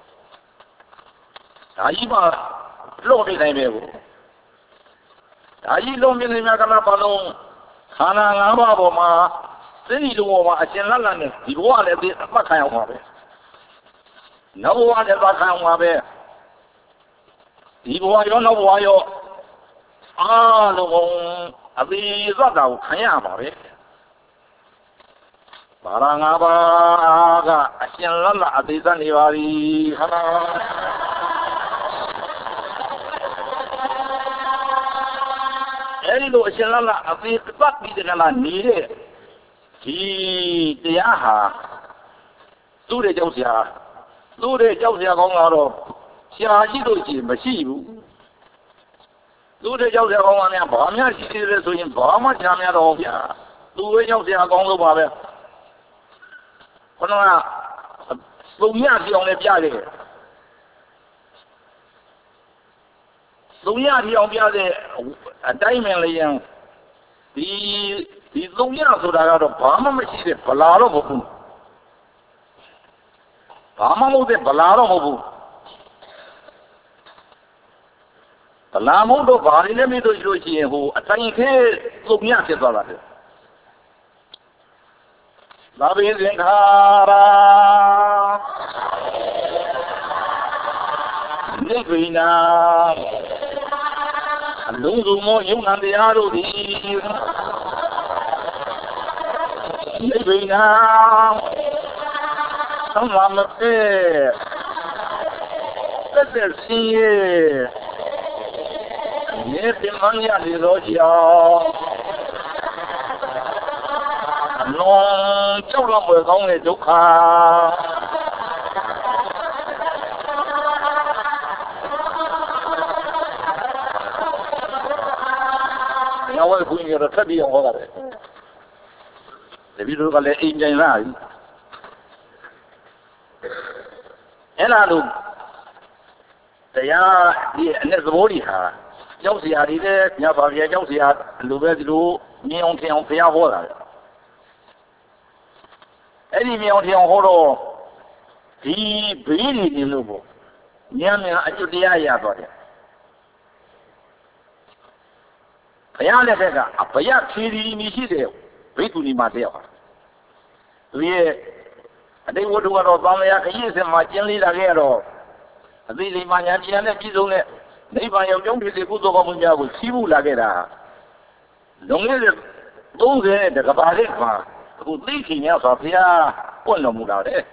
ဒါကြီးမှလုံးနေနိုင်ပဲကိုဒါကြီးလုံးနေနေမှာကမှဘာလို့ခန္ဓာ၅ပါးပေါ်မှာသိနေလို့ပေါ်မှာအရှင်လာနဲ့ဒီဘဝလည်းသိအမှတ်ခံအောင်ပါပဲနောက်ဘဝလည်းသတ်ခံအောင်ပါပဲဒီဘဝရောနောက်ဘဝရောအားလုံးအသေးသက်တာကိုခံရပါပဲဘာရငါးပါးကအရှင်လတ်အသေးသက်နေပါပြီခန္ဓာအဲဒီလိုအရှင်လတ်အသေးသက်ပြီးတကလားနေတဲ့ဒီတရားဟာသူ့ရဲ့ကြောက်စရာသူ့ရဲ့ကြောက်စရာကောင်းတော့ရှားကြည့်လို့ရှိရင်မရှိဘူးသူ့ရဲ့ကြောက်စရာကောင်းကလည်းဘာမှရှိသေးတယ်ဆိုရင်ဘာမှရှားမရတော့ဗျာသူ့ရဲ့ကြောက်စရာကောင်းလို့ပါပဲခဏကသုံးရပြောင်းလဲပြတယ်သုံးရပြောင်းပြတဲ့အတိုင်းမှလည်းရင်ဒီသုံးရဆိုတာကတော့ဘာမှမရှိတဲ့ဗလာတော့မဟုတ်ဘူးဘာမှမဟုတ်တဲ့ဗလာတော့မဟုတ်ဘူးဗလာမဟုတ်တော့ဘာတွေလဲမသိလို့ရှိရင်ဟိုအတိုင်းခဲသုံးရဖြစ်သွားတာတဲ့သာဘိသင်္ခါရာနိဗ္ဗိနာအလုံးစုံသောယုံနာတရားတို့သည်နိဗ္ဗိနာသုံးပါမပဲသက်စင်းရဲ့နေပြမညာလေတော့ကြောင့်လုံးကြောက်တော့ဘယ်ကောင်းတဲ့ဒုက္ခနောက်ဝဲခွင့်ရတော့ထပ်ပြီးအောင်ဟောတာပဲတပည့်တို့ကလည်းအိမ်ပြန်လာပြီအဲ့လာလို့တရားဒီအနဲ့သဘောကြီးဟာကြောက်စရာတွေလည်းညပါပြကြောက်စရာလိုပဲဒီလိုမြင်အောင်ထင်အောင်ဘုရားဟောတာလေအဲ့ဒီမြင်အောင်ထင်အောင်ဟောတော့ဒီဘေးတွေနေလို့ပေါ့ဉာဏ်နဲ့အကျွတ်တရားရသွားတယ်ဘုရားလက်ထက်ကအဘယဖြေဒီမြရှိတဲ့ဘိက္ခုနီမတယောက်ဟာသူရဲ့အတိတ်ဝတ္ထုကတော့သံဃာခရီးစဉ်မှာကျင်းလေးလာခဲ့တော့အသိလိမ္မာဉာဏ်ဉာဏ်နဲ့ပြည့်စုံတဲ့နိဗ္ဗာန်ရောက်ကြောင်းဖြစ်စေကုသိုလ်ကောင်းမှုများကိုချီးမူလာခဲ့တာလွန်ခဲ့တဲ့30တကဘာလေးမှာအခုသိခင်များဆိုဘုရားပွင့်တော်မူတာတဲ့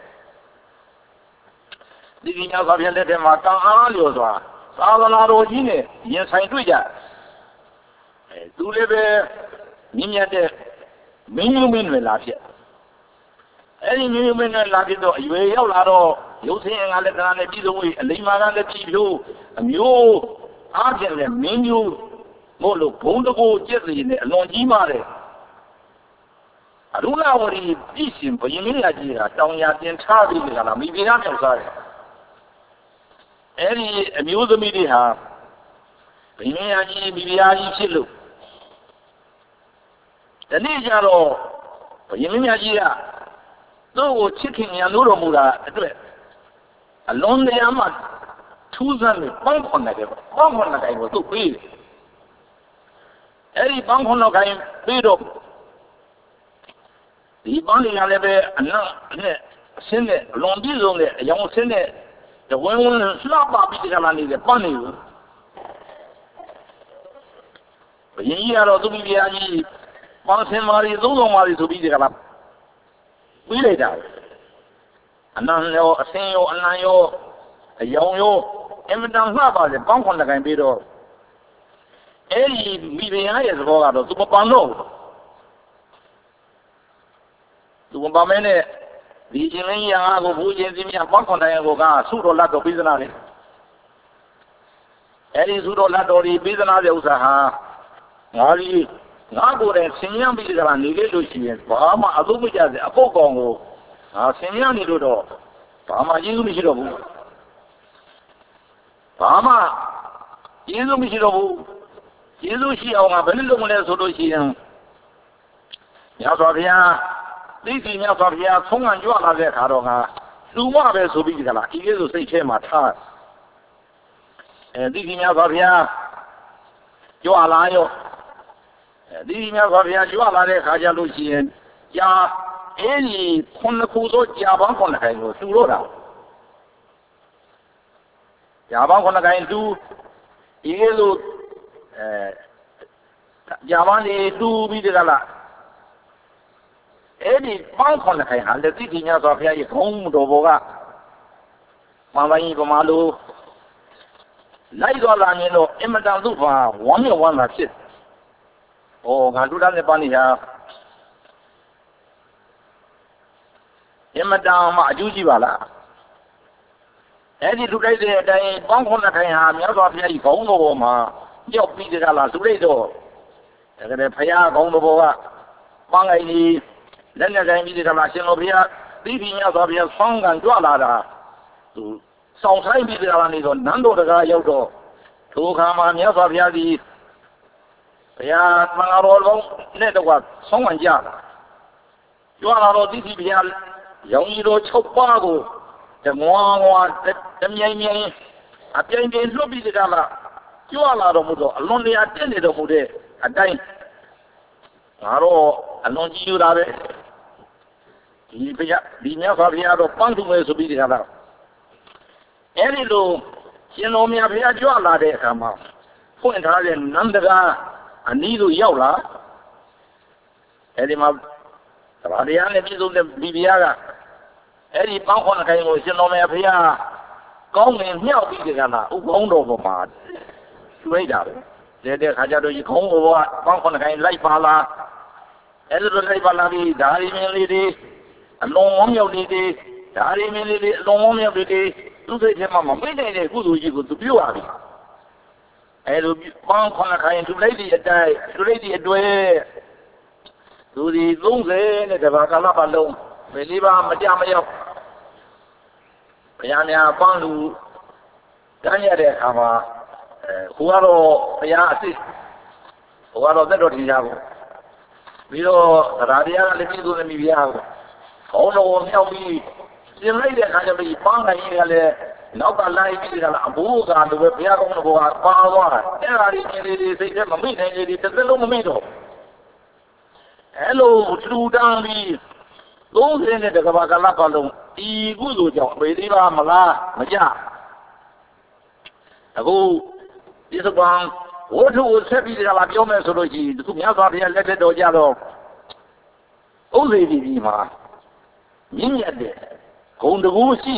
ဒီခင်များဆိုဘုရားလက်ထက်မှာတန်အားလျော်စွာသာသနာတော်ကြီးနဲ့ရင်ဆိုင်တွေ့ကြသူလည်းပဲမြင့်မြတ်တဲ့မင်းမျိုးမင်းတွေလာဖြစ်အဲ့ဒီမင်းမျိုးမင်းတွေလာဖြစ်တော့အရွယ်ရောက်လာတော့ရုပ်ဆင်းအင်္ဂါလက္ခဏာနဲ့ပြည်စုံပြီးအလိမ္မာကလည်းပြည်လို့အမျိုးအားဖြင့်လည်းမင်းမျိုးမို့လို့ဘုံတကိုကျက်စီနဲ့အလွန်ကြီးမားတယ်အရုဏဝရီပြည်ရှင်ဘုရင်မင်းကြီးကတောင်ရတင်ထားပြီးကြလားမိဖုရားမြောက်စားတယ်အဲ့ဒီအမျိုးသမီးတွေဟာဘုရင်ကြီးမိဖုရားကြီးဖြစ်လို့ဒီနေ့ကျတော့ဘုရင်မင်းကြီးကသူ့ကိုချစ်ခင်ရလို့တော်မူတာအတွက်အလုံးတရားမှထူးဆန်းတဲ့ပေါင်းခွန်တယ်ပေါင်းခွန်တဲ့ကိုသူ့ပေးတယ်အဲ့ဒီပေါင်းခွန်တော့ခိုင်းပြီးတော့ဒီပေါင်းနေရလည်းပဲအနက်နဲ့အစင်းနဲ့အလွန်ပြည့်စုံတဲ့အယောင်အစင်းနဲ့တဝင်းဝင်းလှပပြီးကြလာနေတဲ့ပန်းနေဘူးဘုရင်ကြီးကတော့သူ့မိဖုရားကြီးပေါင်းစင်မာရီ3000မာရီဆိုပြီးကြလာပြီးလိုက်တာအနံရောအစင်းရောအနံရောအယောင်ရောအင်မတန်လှပါလေပေါင်းခွန်တကိုင်ပြီးတော့အဲ့ဒီမိဖုရားရဲ့သဘောကတော့သူမပန်တော့သူမပန်မဲနဲ့ဒီချင်းလင်းရငါကိုဘူးချင်းစီမြပေါင်းခွန်တိုင်ကိုကဆုတော်လာတော့ပြီးစနာလေအဲဒီသုတော်လက်တော်ဒီပေးသနာတဲ့ဥစ္စာဟာငါကြီးငါကိုယ်တိုင်ဆင်ញံပြီးကြတာနေလေလို့ရှိရင်ဘာမှအသုံးမကျစေအပုတ်ကောင်ကိုငါဆင်ញံနေလို့တော့ဘာမှကျေးဇူးမရှိတော့ဘူးဘာမှကျေးဇူးမရှိတော့ဘူးကျေးဇူးရှိအောင်ငါဘယ်လိုလုပ်မလဲဆိုလို့ရှိရင်မြတ်စွာဘုရားသိသိမြတ်စွာဘုရားဆုံးခံကြွလာတဲ့အခါတော့ငါလူမပဲဆိုပြီးကြလားဒီလိုဆိုစိတ်ထဲမှာထားသိသိမြတ်စွာဘုရားကြွလာရောသိသိမြတ်စွာဘုရားကြွလာတဲ့အခါကျလို့ရှိရင်ကြာအဲ့ဒီခုနှစ်ခုသောကြာပေါင်းခုနှစ်ခိုင်ကိုသူလို့တာကြာပေါင်းခုနှစ်ခိုင်သူဒီလိုကြာပေါင်းနေသူပြီးကြလားအဲ့ဒီပေါင်းခုနှစ်ခိုင်ဟာလက်သိသိမြတ်စွာဘုရားရဲ့ခုံးတော်ဘောကမပိုင်းပမာလိုလိုက်သွားလာရင်တော့အင်မတန်သူ့ဘာဝမ်းမြောက်ဝမ်းသာဖြစ်။ငါတို့လည်းပါနေဟာအင်မတန်မှအကျိုးရှိပါလား။အဲ့ဒီလူတိုက်တဲ့အတိုင်းပေါင်းခုနှစ်ခိုင်ဟာမြတ်စွာဘုရားကြီးခေါင်းတော်ပေါ်မှာကြောက်ပြီးကြလားသူလိုက်တော့ဒါကြတဲ့ဘုရားခေါင်းတော်ပေါ်ကပန်းကိုင်းကြီးလက်နဲ့ကိုင်းပြီးကြလားရှင်တော်ဘုရားသိပြီမြတ်စွာဘုရားဆောင်းကန်ကြွလာတာသူဆောင်ဆိုင်ပြီးကြလားနေတော့နန်းတော်တကားရောက်တော့ထိုအခါမှာမြတ်စွာဘုရားကြီးဘုရားသံဃာတော်လုံးနဲ့တော့ဆောင်းကန်ကြတာကြွလာတော့သိပြီဘုရားရောင်ကြီးတော်6ပါးကိုတမွားတမြိုင်မြိုင်အပြိုင်ပြိုင်လွတ်ပြီးကြလားကြွလာတော့မှုတော့အလွန်တရာတက်နေတော့မှုတဲ့အတိုင်းငါတော့အလွန်ကြီးယူတာပဲဒီဘုရားဒီမြတ်စွာဘုရားတော့ပန်းသူမယ်ဆိုပြီးကြလားအဲ့ဒီလိုရှင်တော်မြတ်ဘုရားကြွလာတဲ့အခါမှာဖွင့်ထားတဲ့နန္ဒကအနီးသို့ရောက်လာအဲ့ဒီမှာသဘာဝတရားနဲ့ပြည့်စုံတဲ့ဒီဘုရားကအဲ့ဒီပန်းခွန်ခိုင်ကိုရှင်တော်မြတ်ဘုရားကောင်းငင်မြောက်ပြီးကြလားဥကောင်းတော်ပေါ်မှာကျွေးတာပဲတဲ့ခါကျတော့ဒီခေါင်းကိုပန်းခွန်ခိုင်လိုက်ပါလာအဲ့ဒီလိုလိုက်ပါလာပြီးဓာရီမင်းလေးတွေအလုံးဝမြောက်နေတယ်ဓာရီမင်းလေးတွေအလုံးဝမြောက်နေတယ်သူစိတ်ထဲမှာမမိတ်နိုင်တဲ့ကုသိုလ်ကြီးကိုသူပြုတ်ရပြီအဲလိုပန်းခွန်ခိုင်သူလိုက်တဲ့အတိုင်းသူလိုက်တဲ့အတွေ့သူဒီ30နဲ့တပါးကာလပတ်လုံးဘယ်လေးပါမကြမရောက်ဘုရားများပန်းလူတန်းရတဲ့အခါမှာဟိုကတော့ဘုရားအစ်ဟိုကတော့သက်တော်ထင်ကြဘူးပြီးတော့သရတရားကလည်းပြည်သူသမီးဘုရားကိုခေါင်းတော်မြောက်ပြီးပြင်လိုက်တဲ့အခါကျတော့ဒီပန်းခိုင်ကြီးကလည်းနောက်ကလိုက်ပြီးကြလားအဘိုးကလိုပဲဘုရားကောင်းတော်ကပါသွားတာအဲ့ဒါဒီရှင်လေးစိတ်ထဲမမိနိုင်လေဒီတစ်သက်လုံးမမိတော့အဲ့လိုထူတန်းပြီး30နဲ့တကဘာကလပတ်လုံးဒီကုသိုလ်ကြောင့်ပေသေးပါမလားမကြအခုဒီစပံဝတ္ထုကိုဆက်ပြီးကြလားပြောမယ်ဆိုလို့ရှိရင်သူမြတ်စွာဘုရားလက်ထက်တော်ကြတော့ဥစ္စေတီမှာမြင့်မြတ်တဲ့ဂုံတကူရှိ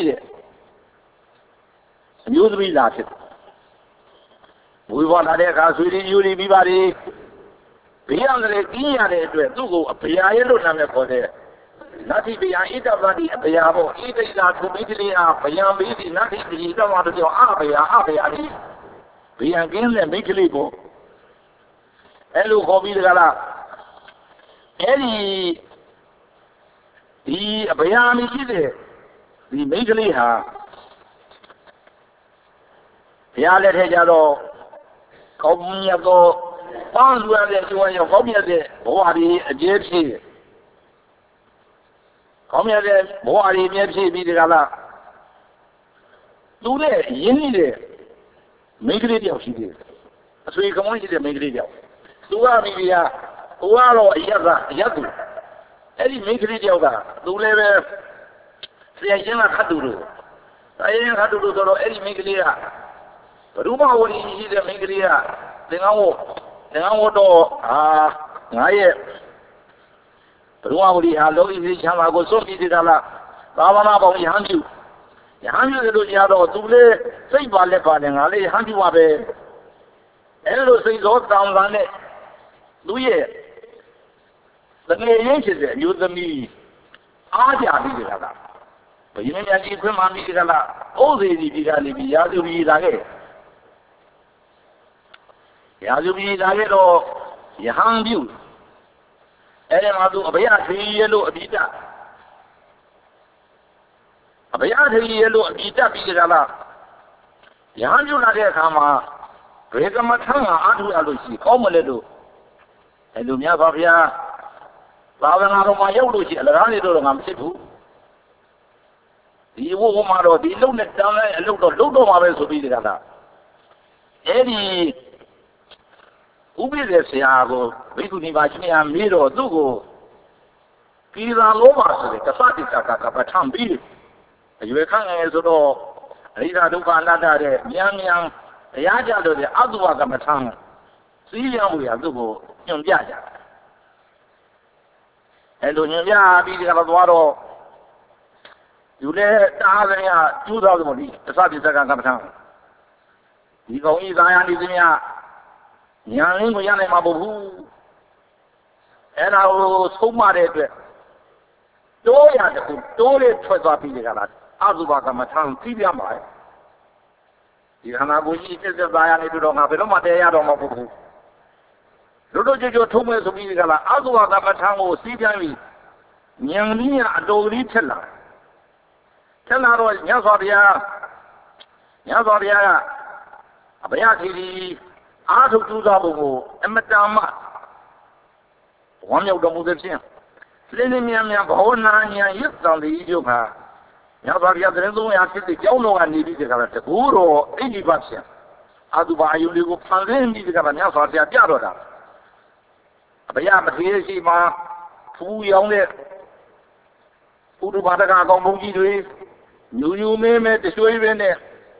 တဲ့အမျိုးသမီးလာဖြစ်ဝိဘလာတဲ့အခါဆွေတွေယူနေပြီးပါလေဘေးရန်လည်းကင်းရတဲ့အတွက်သူ့ကိုအဗျာရဲ့လို့နာမည်ခေါ်တဲ့နတ္တိဗျာဣတပတိအဗျာပေါ့ဣတိသာသူမိတ္တိအားဗျာမေးဒီနတ္တိတိတမတော်ကြောင့်အဗျာဒီဗျာကင်းတဲ့မိတ်ကလေးကိုအဲ့လိုခေါ်ပြီးတကလားအဲ့ဒီအဗျာမီရှိတဲ့ဒီမိတ်ကလေးဟာဘုရားလက်ထက်ကြတော့ကောင်းမြတ်သောပန်းလူရတဲ့ကျွမ်းရောက်ကောင်းမြတ်တဲ့ဘဝဒီအကျဲဖြစ်ကောင်းမြတ်တဲ့ဘဝဒီအမြဲဖြစ်ပြီးတကလားသူနဲ့ရင်းနှီးတဲ့မိန်းကလေးတယောက်ရှိတယ်အဆွေကမွန်းရှိတဲ့မိန်းကလေးတယောက်သူကမိဖုရားဟိုကတော့အရက်သူအဲ့ဒီမိန်းကလေးတယောက်ကသူလည်းပဲဆရာရှင်ကခတ်သူလို့ဆရာရှင်ခတ်သူလို့ဆိုတော့အဲ့ဒီမိန်းကလေးကဘယ်သူမှဝရီရှိတဲ့မိန်းကလေးကသင်္ကန်းဝတ်တော့ငါရဲ့ဘယ်သူမှဝရီဟာလောကီချမ်းသာကိုစွန့်ပြီးသေးတာလားသာဝနာပေါင်းရဟန်းပြုလို့ရတော့သူလည်းစိတ်ပါလက်ပါတယ်ငါလည်းရဟန်းပြုပါပဲအဲ့လိုစိတ်သောတောင်းလာနဲ့သူရဲ့တကယ်ရင်းဖြစ်တဲ့အမျိုးသမီးအားကြပြီးကြတာဘယ်ရင်များကြီးခွင့်မှန်ပြီးကြလားဥစေစီပြီးကနေပြီးရာဇူပြီးလာခဲ့ရာဇူပြည်လာခဲ့တော့ယဟန်ပြုအဲ့ဒီမှာသူအဘယထေရီရဲ့လို့အပိတအဘယထေရီရဲ့လို့အပိတပြီးကြလားယဟန်ပြုလာတဲ့အခါမှာဘယ်ကမထမ်းကအားထုတ်ရလို့ရှိကောင်းမလဲလို့အဲ့လိုများပါဗျာသာသနာတော်မှာရောက်လို့ရှိအလကားနေတော့ငါမဖြစ်ဘူးဒီဘုံမှာတော့ဒီလုံနဲ့တန်းလိုက်အလုပ်တော့လုပ်တော့မှာပဲဆိုပြီးကြလားအဲ့ဒီဥပိ္ပေဆရာကိုဘိက္ခုနီပါရှင်များမေးတော့သူ့ကိုကိသာလောပါဆိုတဲ့ကပတိကကပထံပြီးအရွယ်ခံငယ်ဆိုတော့အရိဓဒုက္ခအနတ္တတဲ့မြန်မြန်တရားကြလို့တဲ့အတုဝကမထံစီးရောင်းရသူ့ကိုညွန်ပြကြအဲ့လိုညွန်ပြပြီးကြတော့ယူလဲတားရကျူးတော်သမို့ဒီသစ္စာပစ္စကကမ္မထံဒီကောင်ကြီးသာယာနေသမျှညာရင်းကိုရနိုင်မှာမဟုတ်ဘူးအဲ့ဒါကိုဆုံးမတဲ့အတွက်တိုးရတခုတိုးလေးထွက်သွားပြီးကြလားအသုဘကမ္မထံသိပြမှာဒီခန္ဓာကိုယ်ကြီးသစ္စာသာယာနေတော့ငါဘယ်တော့မှတရားရတော့မှာမဟုတ်ဘူးတို့ကြွထုံးမဲ့ဆိုပြီးကြလားအသုဘကမ္မထံကိုစီးပြပြီးဉာဏ်ကြီးအတော်ကြီးထက်လာဆက်လာတော့ညသောဗျာကအဘယထေရီအာထုတူသောဘုံကိုအမတမဝမ်းမြောက်တော်မူသည်ဖြင့်လင်းလင်းမြန်မြန်ဘောနာညာရစ်တော်သည်ကျုပ်ဟာညသောဗျာတဲ့300ဖြစ်တဲ့ကျောင်းတော်ကနေပြီးကြတာတကူတော်အိဒီပါဖြင့်အာတုပါအယုလေးကိုဖန်ဆင်းပြီးကြတာညသောဗျာပြတော်တာအဘယမထေရရှိမှာဖူးရောင်းတဲ့ဥဒ္ဓဘာတကအကောင်ဘုံကြီးတွေညူမဲတရွှေပဲနဲ့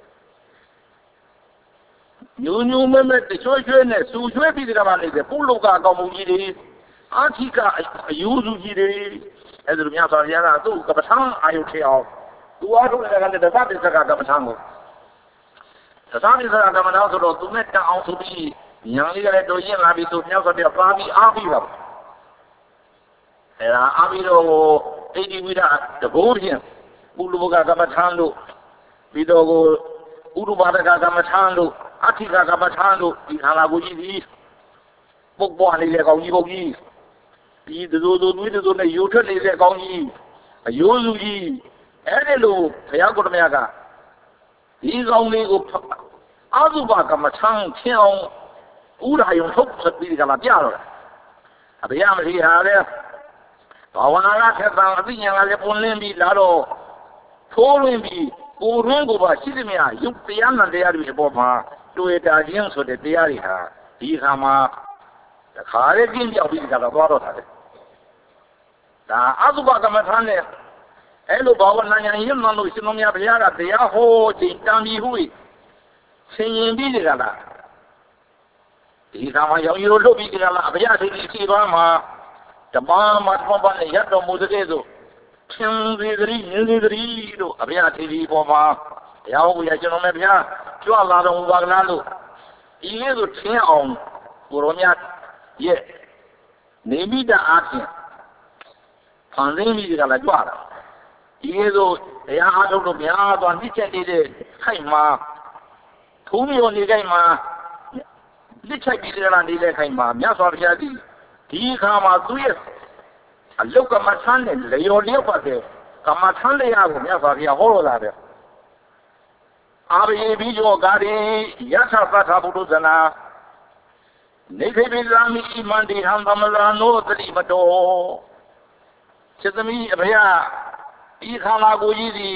ညူမဲတရွှေနဲ့စူရွှေပြီးကြပါလိမ့်တယ်ပုလုကအကောင်မကြီးတွေအာခိကအယူစုကြီးတွေအဲ့ဒါလိုများဆိုရတာသူ့ကပ္ပထံအာယုထေအောင်သူအားထုတ်တဲ့ကလည်းသစ္စာပစ္စကကပ္ပထံကိုသစ္စာပစ္စကကမ္မထံဆိုတော့သူနဲ့တအောင်ဆိုပြီးညာလေးကလည်းတော်ရင်လာပြီးသူမြောက်ဆိုတဲ့ပါပြီးအားပြီးပါအဲ့ဒါအားပြီးတော့အိဒီဝိဒတဘောဖြင့်ပုလုကကမ္မထံတို့ပြီးတော့ကိုဥဒ္ဓဘာတကကမ္မထံတို့အဋ္ဌိကကမ္မထံတို့ဒီခန္ဓာကိုယ်ကြီးဒီပုတ်ပွားနေတဲ့ကောင်းကြီးပုတ်ကြီးဒီတို့နဲ့ယူထွက်နေတဲ့ကောင်းကြီးအယိုးစုကြီးအဲ့ဒီလိုဘုရားကိုယ်တော်မြတ်ကဒီကောင်းလေးကိုအာသုဘကမ္မထံဖြင့်အောင်ဥဒ္ဓယုံထုတ်ပြီးကြလာပြတော့တာအဘယမထေရဟာလေဘာဝနာကထက်သန်အသိဉာဏ်ကလည်းပွင့်လင်းပြီးလာတော့ထိုးရင်းပြီးကိုယ်ရင်းကိုပါရှိသမျှယုတ်တရားနဲ့တရားတွေအပေါ်မှာတွေ့တာခြင်းဆိုတဲ့တရားတွေဟာဒီခါမှာတခါလေးကျင်းပြောက်ပြီးကြတော့သွားတော့တာလေဒါအသုဘကမ္မထံနဲ့အဲ့လိုဘာဝနာဉာဏ်ရင်းမှလို့ရှင်တော်မြတ်ဘုရားကတရားဟောချိန်တန်ပြီးဟူဆင်ရင်ပြီးကြလားဒီခါမှာရောင်ရိုးလွတ်ပြီးကြလားအဘယသိတိရှိသွားမှာဓမ္မမတ်မပါနဲ့ရတော်မူတဲ့သို့ရှင်သေးသတိမြင်သေးသတိတို့အဘယထေရီပေါ်မှာတရားဟောရကျွန်တော်နဲ့ဗျာကြွလာတော်မူပါကလားလို့ဒီလိုဆိုထင်းအောင်ကိုရောမြတ်ရဲ့နေမိတာအားဖြင့်ဖန်ဆင်းပြီးကြလားကြွတာဒီလိုဆိုတရားအားထုတ်လို့များသွားနှိမ့်ချက်နေတဲ့ခိုက်မှာထုံးမြော်နေခိုက်မှာနှိမ့်ချက်ပြီးကြလားနေတဲ့ခိုက်မှာမြတ်စွာဘုရားဒီခါမှာသူ့ရဲ့အလုတ်ကမ္မထမ်းနဲ့လျော်လျောက်ပါတယ်ကမ္မထမ်းတရားကိုမြတ်စွာဘုရားဟောတော်လာတယ်အာဘိဘိယောဂါရိယသသထဘုဒ္ဓဇနာနေခေပိလာမိမန္တိဟံသမလာနောတတိမတောစေတမိအဘယဤခန္ဓာကိုယ်ကြီးသည်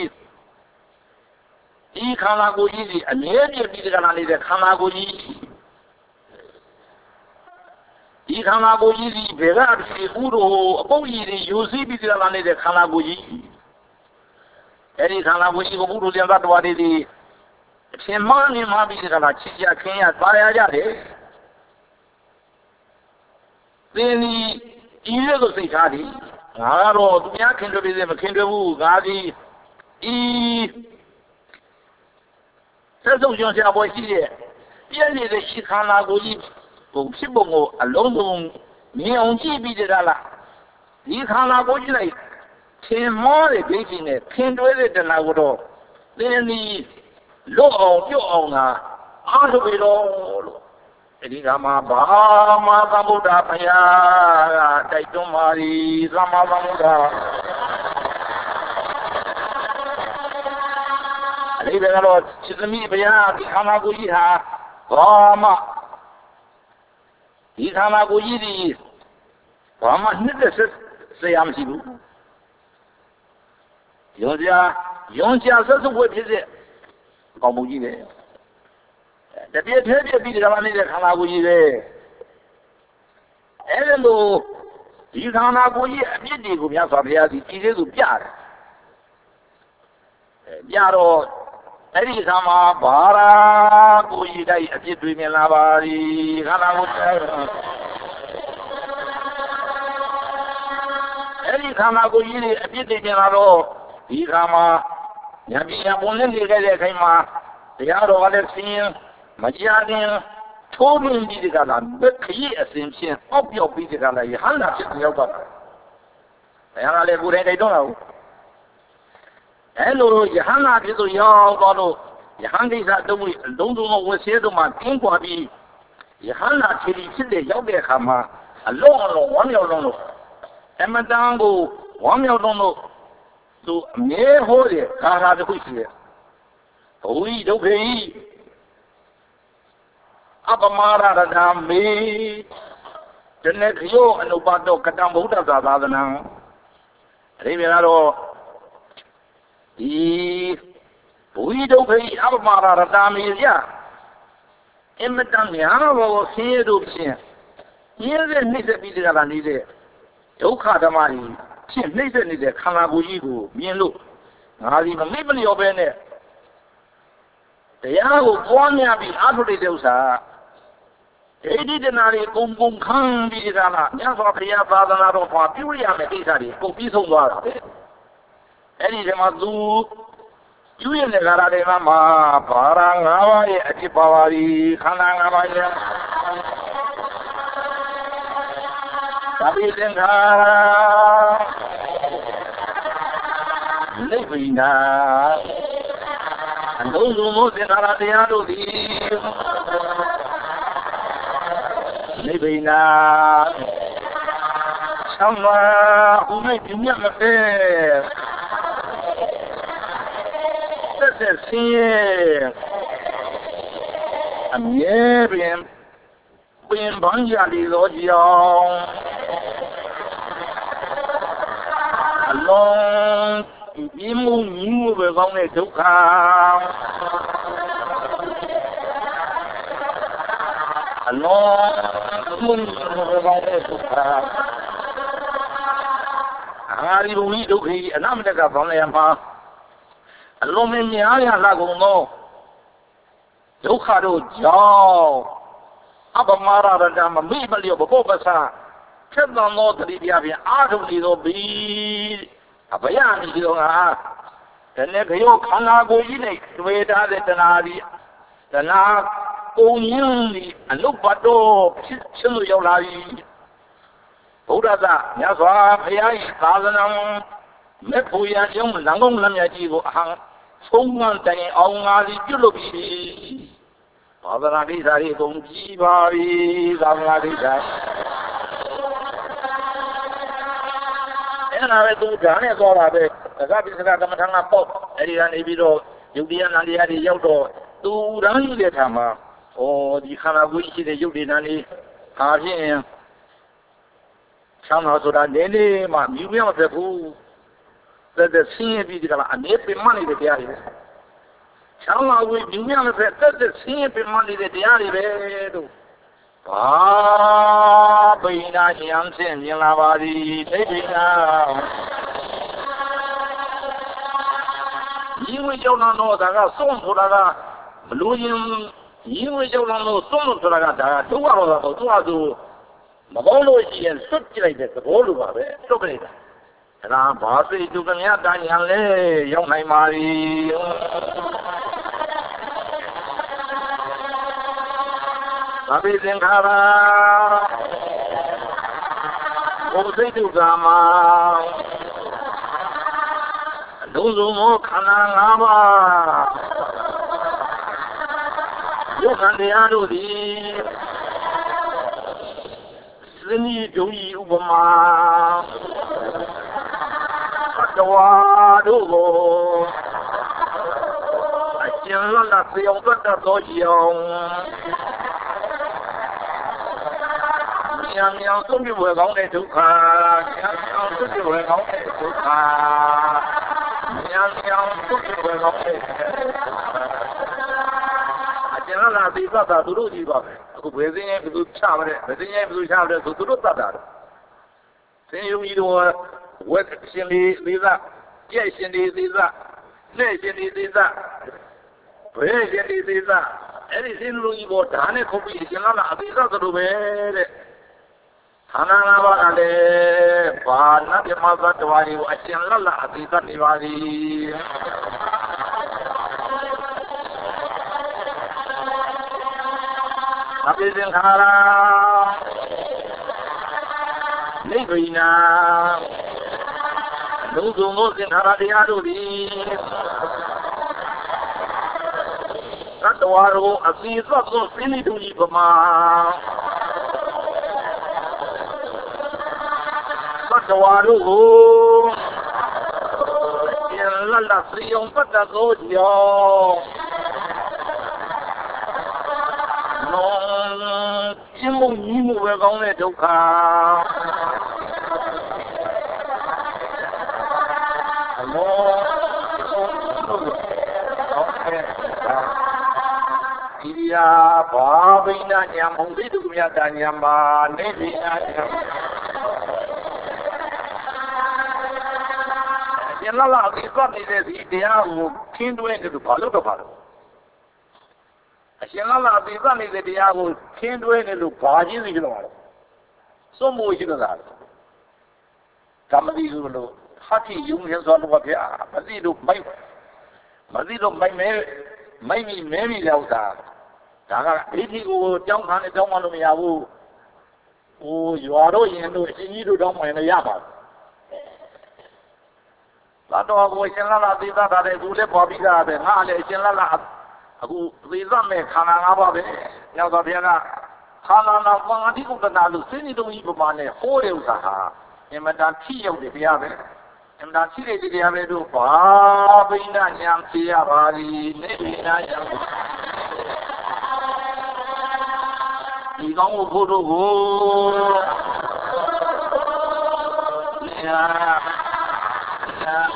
အမြဲပြည့်ပြီးကြလာနေတဲ့ခန္ဓာကိုယ်ကြီးဒီခန္ဓာကိုယ်ကြီးဒီဘယ်ကဒီဥရောအပုပ်ကြီးတွေယူစည်းပြီးကြလာနေတဲ့ခန္ဓာကိုယ်ကြီးအဲဒီခန္ဓာကိုယ်ကြီးကိုဘုရုဇင်သတ္တဝါတွေဒီအရှင်မင်းမြပြီးကြလာချစ်ကြခင်ရပါရကြတယ်သင်ဒီဤရဲ့ကိုစိတ်ထားသည်ငါကတော့သူများခင်တွေ့သေးမခင်တွေ့ဘူးငါဒီဤဆက်ဆုံးကျွန်ဆရာပေါ်ရှိတဲ့ပြည့်နေတဲ့ဤခန္ဓာကိုယ်ကြီးဘုံဖြစ်ပုံကိုအလုံးစုံမြင်အောင်ကြည့်ပြီးကြလားဒီခန္ဓာကိုယ်ကြီးလိုက်ထင်မောတဲ့ဒိဋ္ဌိနဲ့ခင်တွဲတဲ့တဏှာကိုတော့သင်ဒီလွတ်အောင်ပြုတ်အောင်ကအားထုတ်ပြီးတော့လို့ဒီကမှာဘာမှသမုဒ္ဒဘုရားကတိုက်တွန်းပါရီသမ္မာသမုဒ္ဒအလေးပဲကတော့ခြေသမီးဘုရားဒီခန္ဓာကိုယ်ကြီးဟာဘာမှဒီခန္ဓာကိုယ်ကြီးဒီဘာမှနှစ်သက်စရာမရှိဘူးယုံကြဆက်စုပ်ဝဲဖြစ်စေအကောင်းမှုကြီးပဲတပြည့်ထဲပြပြီးဒီကနေ့ခန္ဓာကိုယ်ကြီးပဲအဲ့လိုဒီခန္ဓာကိုယ်ကြီးအပြစ်တွေကိုမြတ်စွာဘုရားဒီကြည်သေးသူပြတယ်ပြတော့အဲ့ဒီခါမှာဘာရာကိုယ်ကြီးတိုက်အပြစ်တွေမြင်လာပါသည်ခန္ဓာကိုယ်အဲ့ဒီခန္ဓာကိုယ်ကြီးတွေအပြစ်တွေမြင်လာတော့ဒီခါမှာဉာဏ်ပညာပုံနဲ့နေခဲ့တဲ့အချိန်မှာတရားတော်ကလည်းဆင်းမကြခင်ထိုးမြင်ပြီးဒီကလာခရီးအစဉ်ဖြင့်အောက်ပြောက်ပြီးဒီကလာရဟန္တာဖြစ်ရောက်တော့တယ်။ဘုရားကလည်းကိုယ်တိုင်တိုက်တွန်းတာကိုအဲလိုရဟန္တာဖြစ်သူရောက်တော့လို့ယဟန်ကိစ္စတုံးပြီးအလုံးစုံဝဆဲတို့မှာတင်းကွာပြီးယဟန္တာခြေဖြစ်တဲ့ရောက်တဲ့အခါမှာအလုံးအလုံးဝမ်းမြောက်လုံးလို့အမတန်ကိုဝမ်းမြောက်လုံးလို့သူအမြဲဟောတယ်ခါခါတစ်ခုရှိတယ်။ဘုရားဒုက္ခကြီးအပမာရတမေတနခယောအနုပါတောကတံဗုဒ္ဓသာသနာအရင်ကတော့ဒီဘုရားဒုက္ခကြီးအပမာရတမေရအမတန်များဘောဆင်းရဲတို့ဖြင့်ရင်းတဲ့နှိမ့်ဆက်ပြီးကြတာနေတဲ့ဒုက္ခဓမ္မကြီးဖြင့်နှိမ့်ဆက်နေတဲ့ခန္ဓာကိုယ်ကြီးကိုမြင်လို့ငါဒီမမိတ်မလျော်ပဲနဲ့တရားကိုပွားများပြီးအားထုတ်တဲ့ဥစ္စာအဲ့ဒီတနာတွေကုံခံပြီးကြတာမြတ်စွာဘုရားသာသနာတော်မှာပြုရမယ်ကိစ္စတွေပုံပြီးဆုံးသွားတာပဲအဲ့ဒီထဲမှာသူပြုရတဲ့ကာရတွေမှာဘာရာ၅ပါးရဲ့အဖြစ်ပါပါပြီခန္ဓာ၅ပါးရဲ့သဗ္ဗေသင်္ခါရနိဗ္ဗိနာအလုံးစုံသောသင်္ခါရတရားတို့သည်နိဗ္ဗိနာချမ်းသာဥမဲ့ပြမြတ်မပဲသက်ဆင်းရဲအမြဲပင်ပင်ပန်းရလေသောကြောင့်အလုံးဒီမှုညီမှုပဲကောင်းတဲ့ဒုက္ခအလုံးမှုပဲကောင်းတဲ့ဒုက္ခအာဒီဘုံကြီးဒုက္ခကြီးအနမတကဘောင်းလည်းမှာအလုံးမများရလာကုန်သောဒုက္ခတို့ကြောင့်အပမာရတမမိမလျောဘဘောပစာချက်တော်သောတတိပြဖြင့်အာထုံနေသောဘီအဘယနိသောငါတနေ့ခရောခန္ဓာကိုယ်ကြီးနဲ့တွေ့ထားတဲ့တဏှာဒီတဏှာကိုရင်းဒီအလုပတော်ဖြစ်လို့ရောက်လာပြီဗုဒ္ဓသာမြတ်စွာဘုရား၏သာသနာမေဖို့ရကြောင်းလမ်းကောင်းလမ်းမြတ်ကြီးကိုအဟံဆုံးမတိုင်အောင်ငါစီပြုလုပ်ပြီသာသနာကိစ္စတွေအကုန်ကြီးပါပြီသာသနာကိစ္စအဲ့ဒါပဲသူဓာတ်နဲ့သွားတာပဲသက္ကပိစကကမ္မထာကပေါ့အဲ့ဒီကနေပြီးတော့ယုတ်တရားနန္တရားတွေရောက်တော့သူဓာတ်ယူတဲ့အခါမှာဒီခန္ဓာကိုယ်ရှိတဲ့ယုတ်ဒီနန္ဒီဟာဖြင့်ချမ်းသာဆိုတာနည်းနည်းမှမြူမရမဖြစ်ဘူးသက်ဆင်းရဲပြီးဒီကလာအနေပင်မနေတဲ့တရားတွေပဲချမ်းသာကိုမြူမရမဖြစ်သက်ဆင်းရဲပင်မနေတဲ့တရားတွေပဲတို့ဘာပိဏာဉာဏ်ဖြင့်မြင်လာပါသည်သိပိဏာညီဝေကြောင့်တော့ဒါကစွန့်ဆိုတာကမလို့ရင်ညီဝေကြောင့်တော့စွန့်လို့ဆိုတာကဒါကဒုက္ခတော့သူကသူမကောင်းလို့ရှိရင်စွတ်ကြည့်လိုက်တဲ့သဘောလိုပါပဲစွတ်ကြလိုက်တာဒါကဘာစိတ်ဒုက္ခများတညာလဲရောက်နိုင်ပါသည်သဗ္ဗေသင်္ခါရဘုသိတုကာမအလုံးစုံသောခန္ဓာ၅ပါးယုတ်ခန္တရားတို့သည် Sini Joey Ubama Patawadugo Asyalla Siyong Patadoyong Yang Sumi Wegong De Duka Yang Sumi Wegong De Duka Yang Sumi Wegong De Asyalla Siyong Dulu di bawah Within the Chavre, within the Chavre to do that. Then you what Cindy Lisa, yes, Cindy Lisa, yes, Cindy Lisa, where Cindy Lisa, anything you got done, a copy is not a to wear. Hanana, not your mother to worry, watching Lala, the Abidin Hara Nivina Nuzu in Haradiadudi Satawaru, a piece of those silly to Nipama Satawaru in Lala Sion Patagodio Imu Wegong De Duka Iya Babina Nyamung Itu Kumyata Nyamba Nebina Yalala Ikot Nide Dia Kindu Into Palo to Palo Asyalla Biza ni the Diago came to any look party in the water. So much in that. Somebody who know Hati Yung has on what they are, Mazido Maybe Mary Lauta. Dana, eating over John Honey don't want to me. Oh, you are doing and you don't want a yama. That dog was in Lala Biza that they do the Bobby Garden, Hale, Lala. Rizame Kanaba, Yagabiana, Hanana, Madiku, the Nalu, Sini to Ibumane, Hoyosaha, and Madame Tia of the Piave, and Nancy de Piave do Babina Yamsia Bali, Nebina Yam. You don't go to go. Yeah.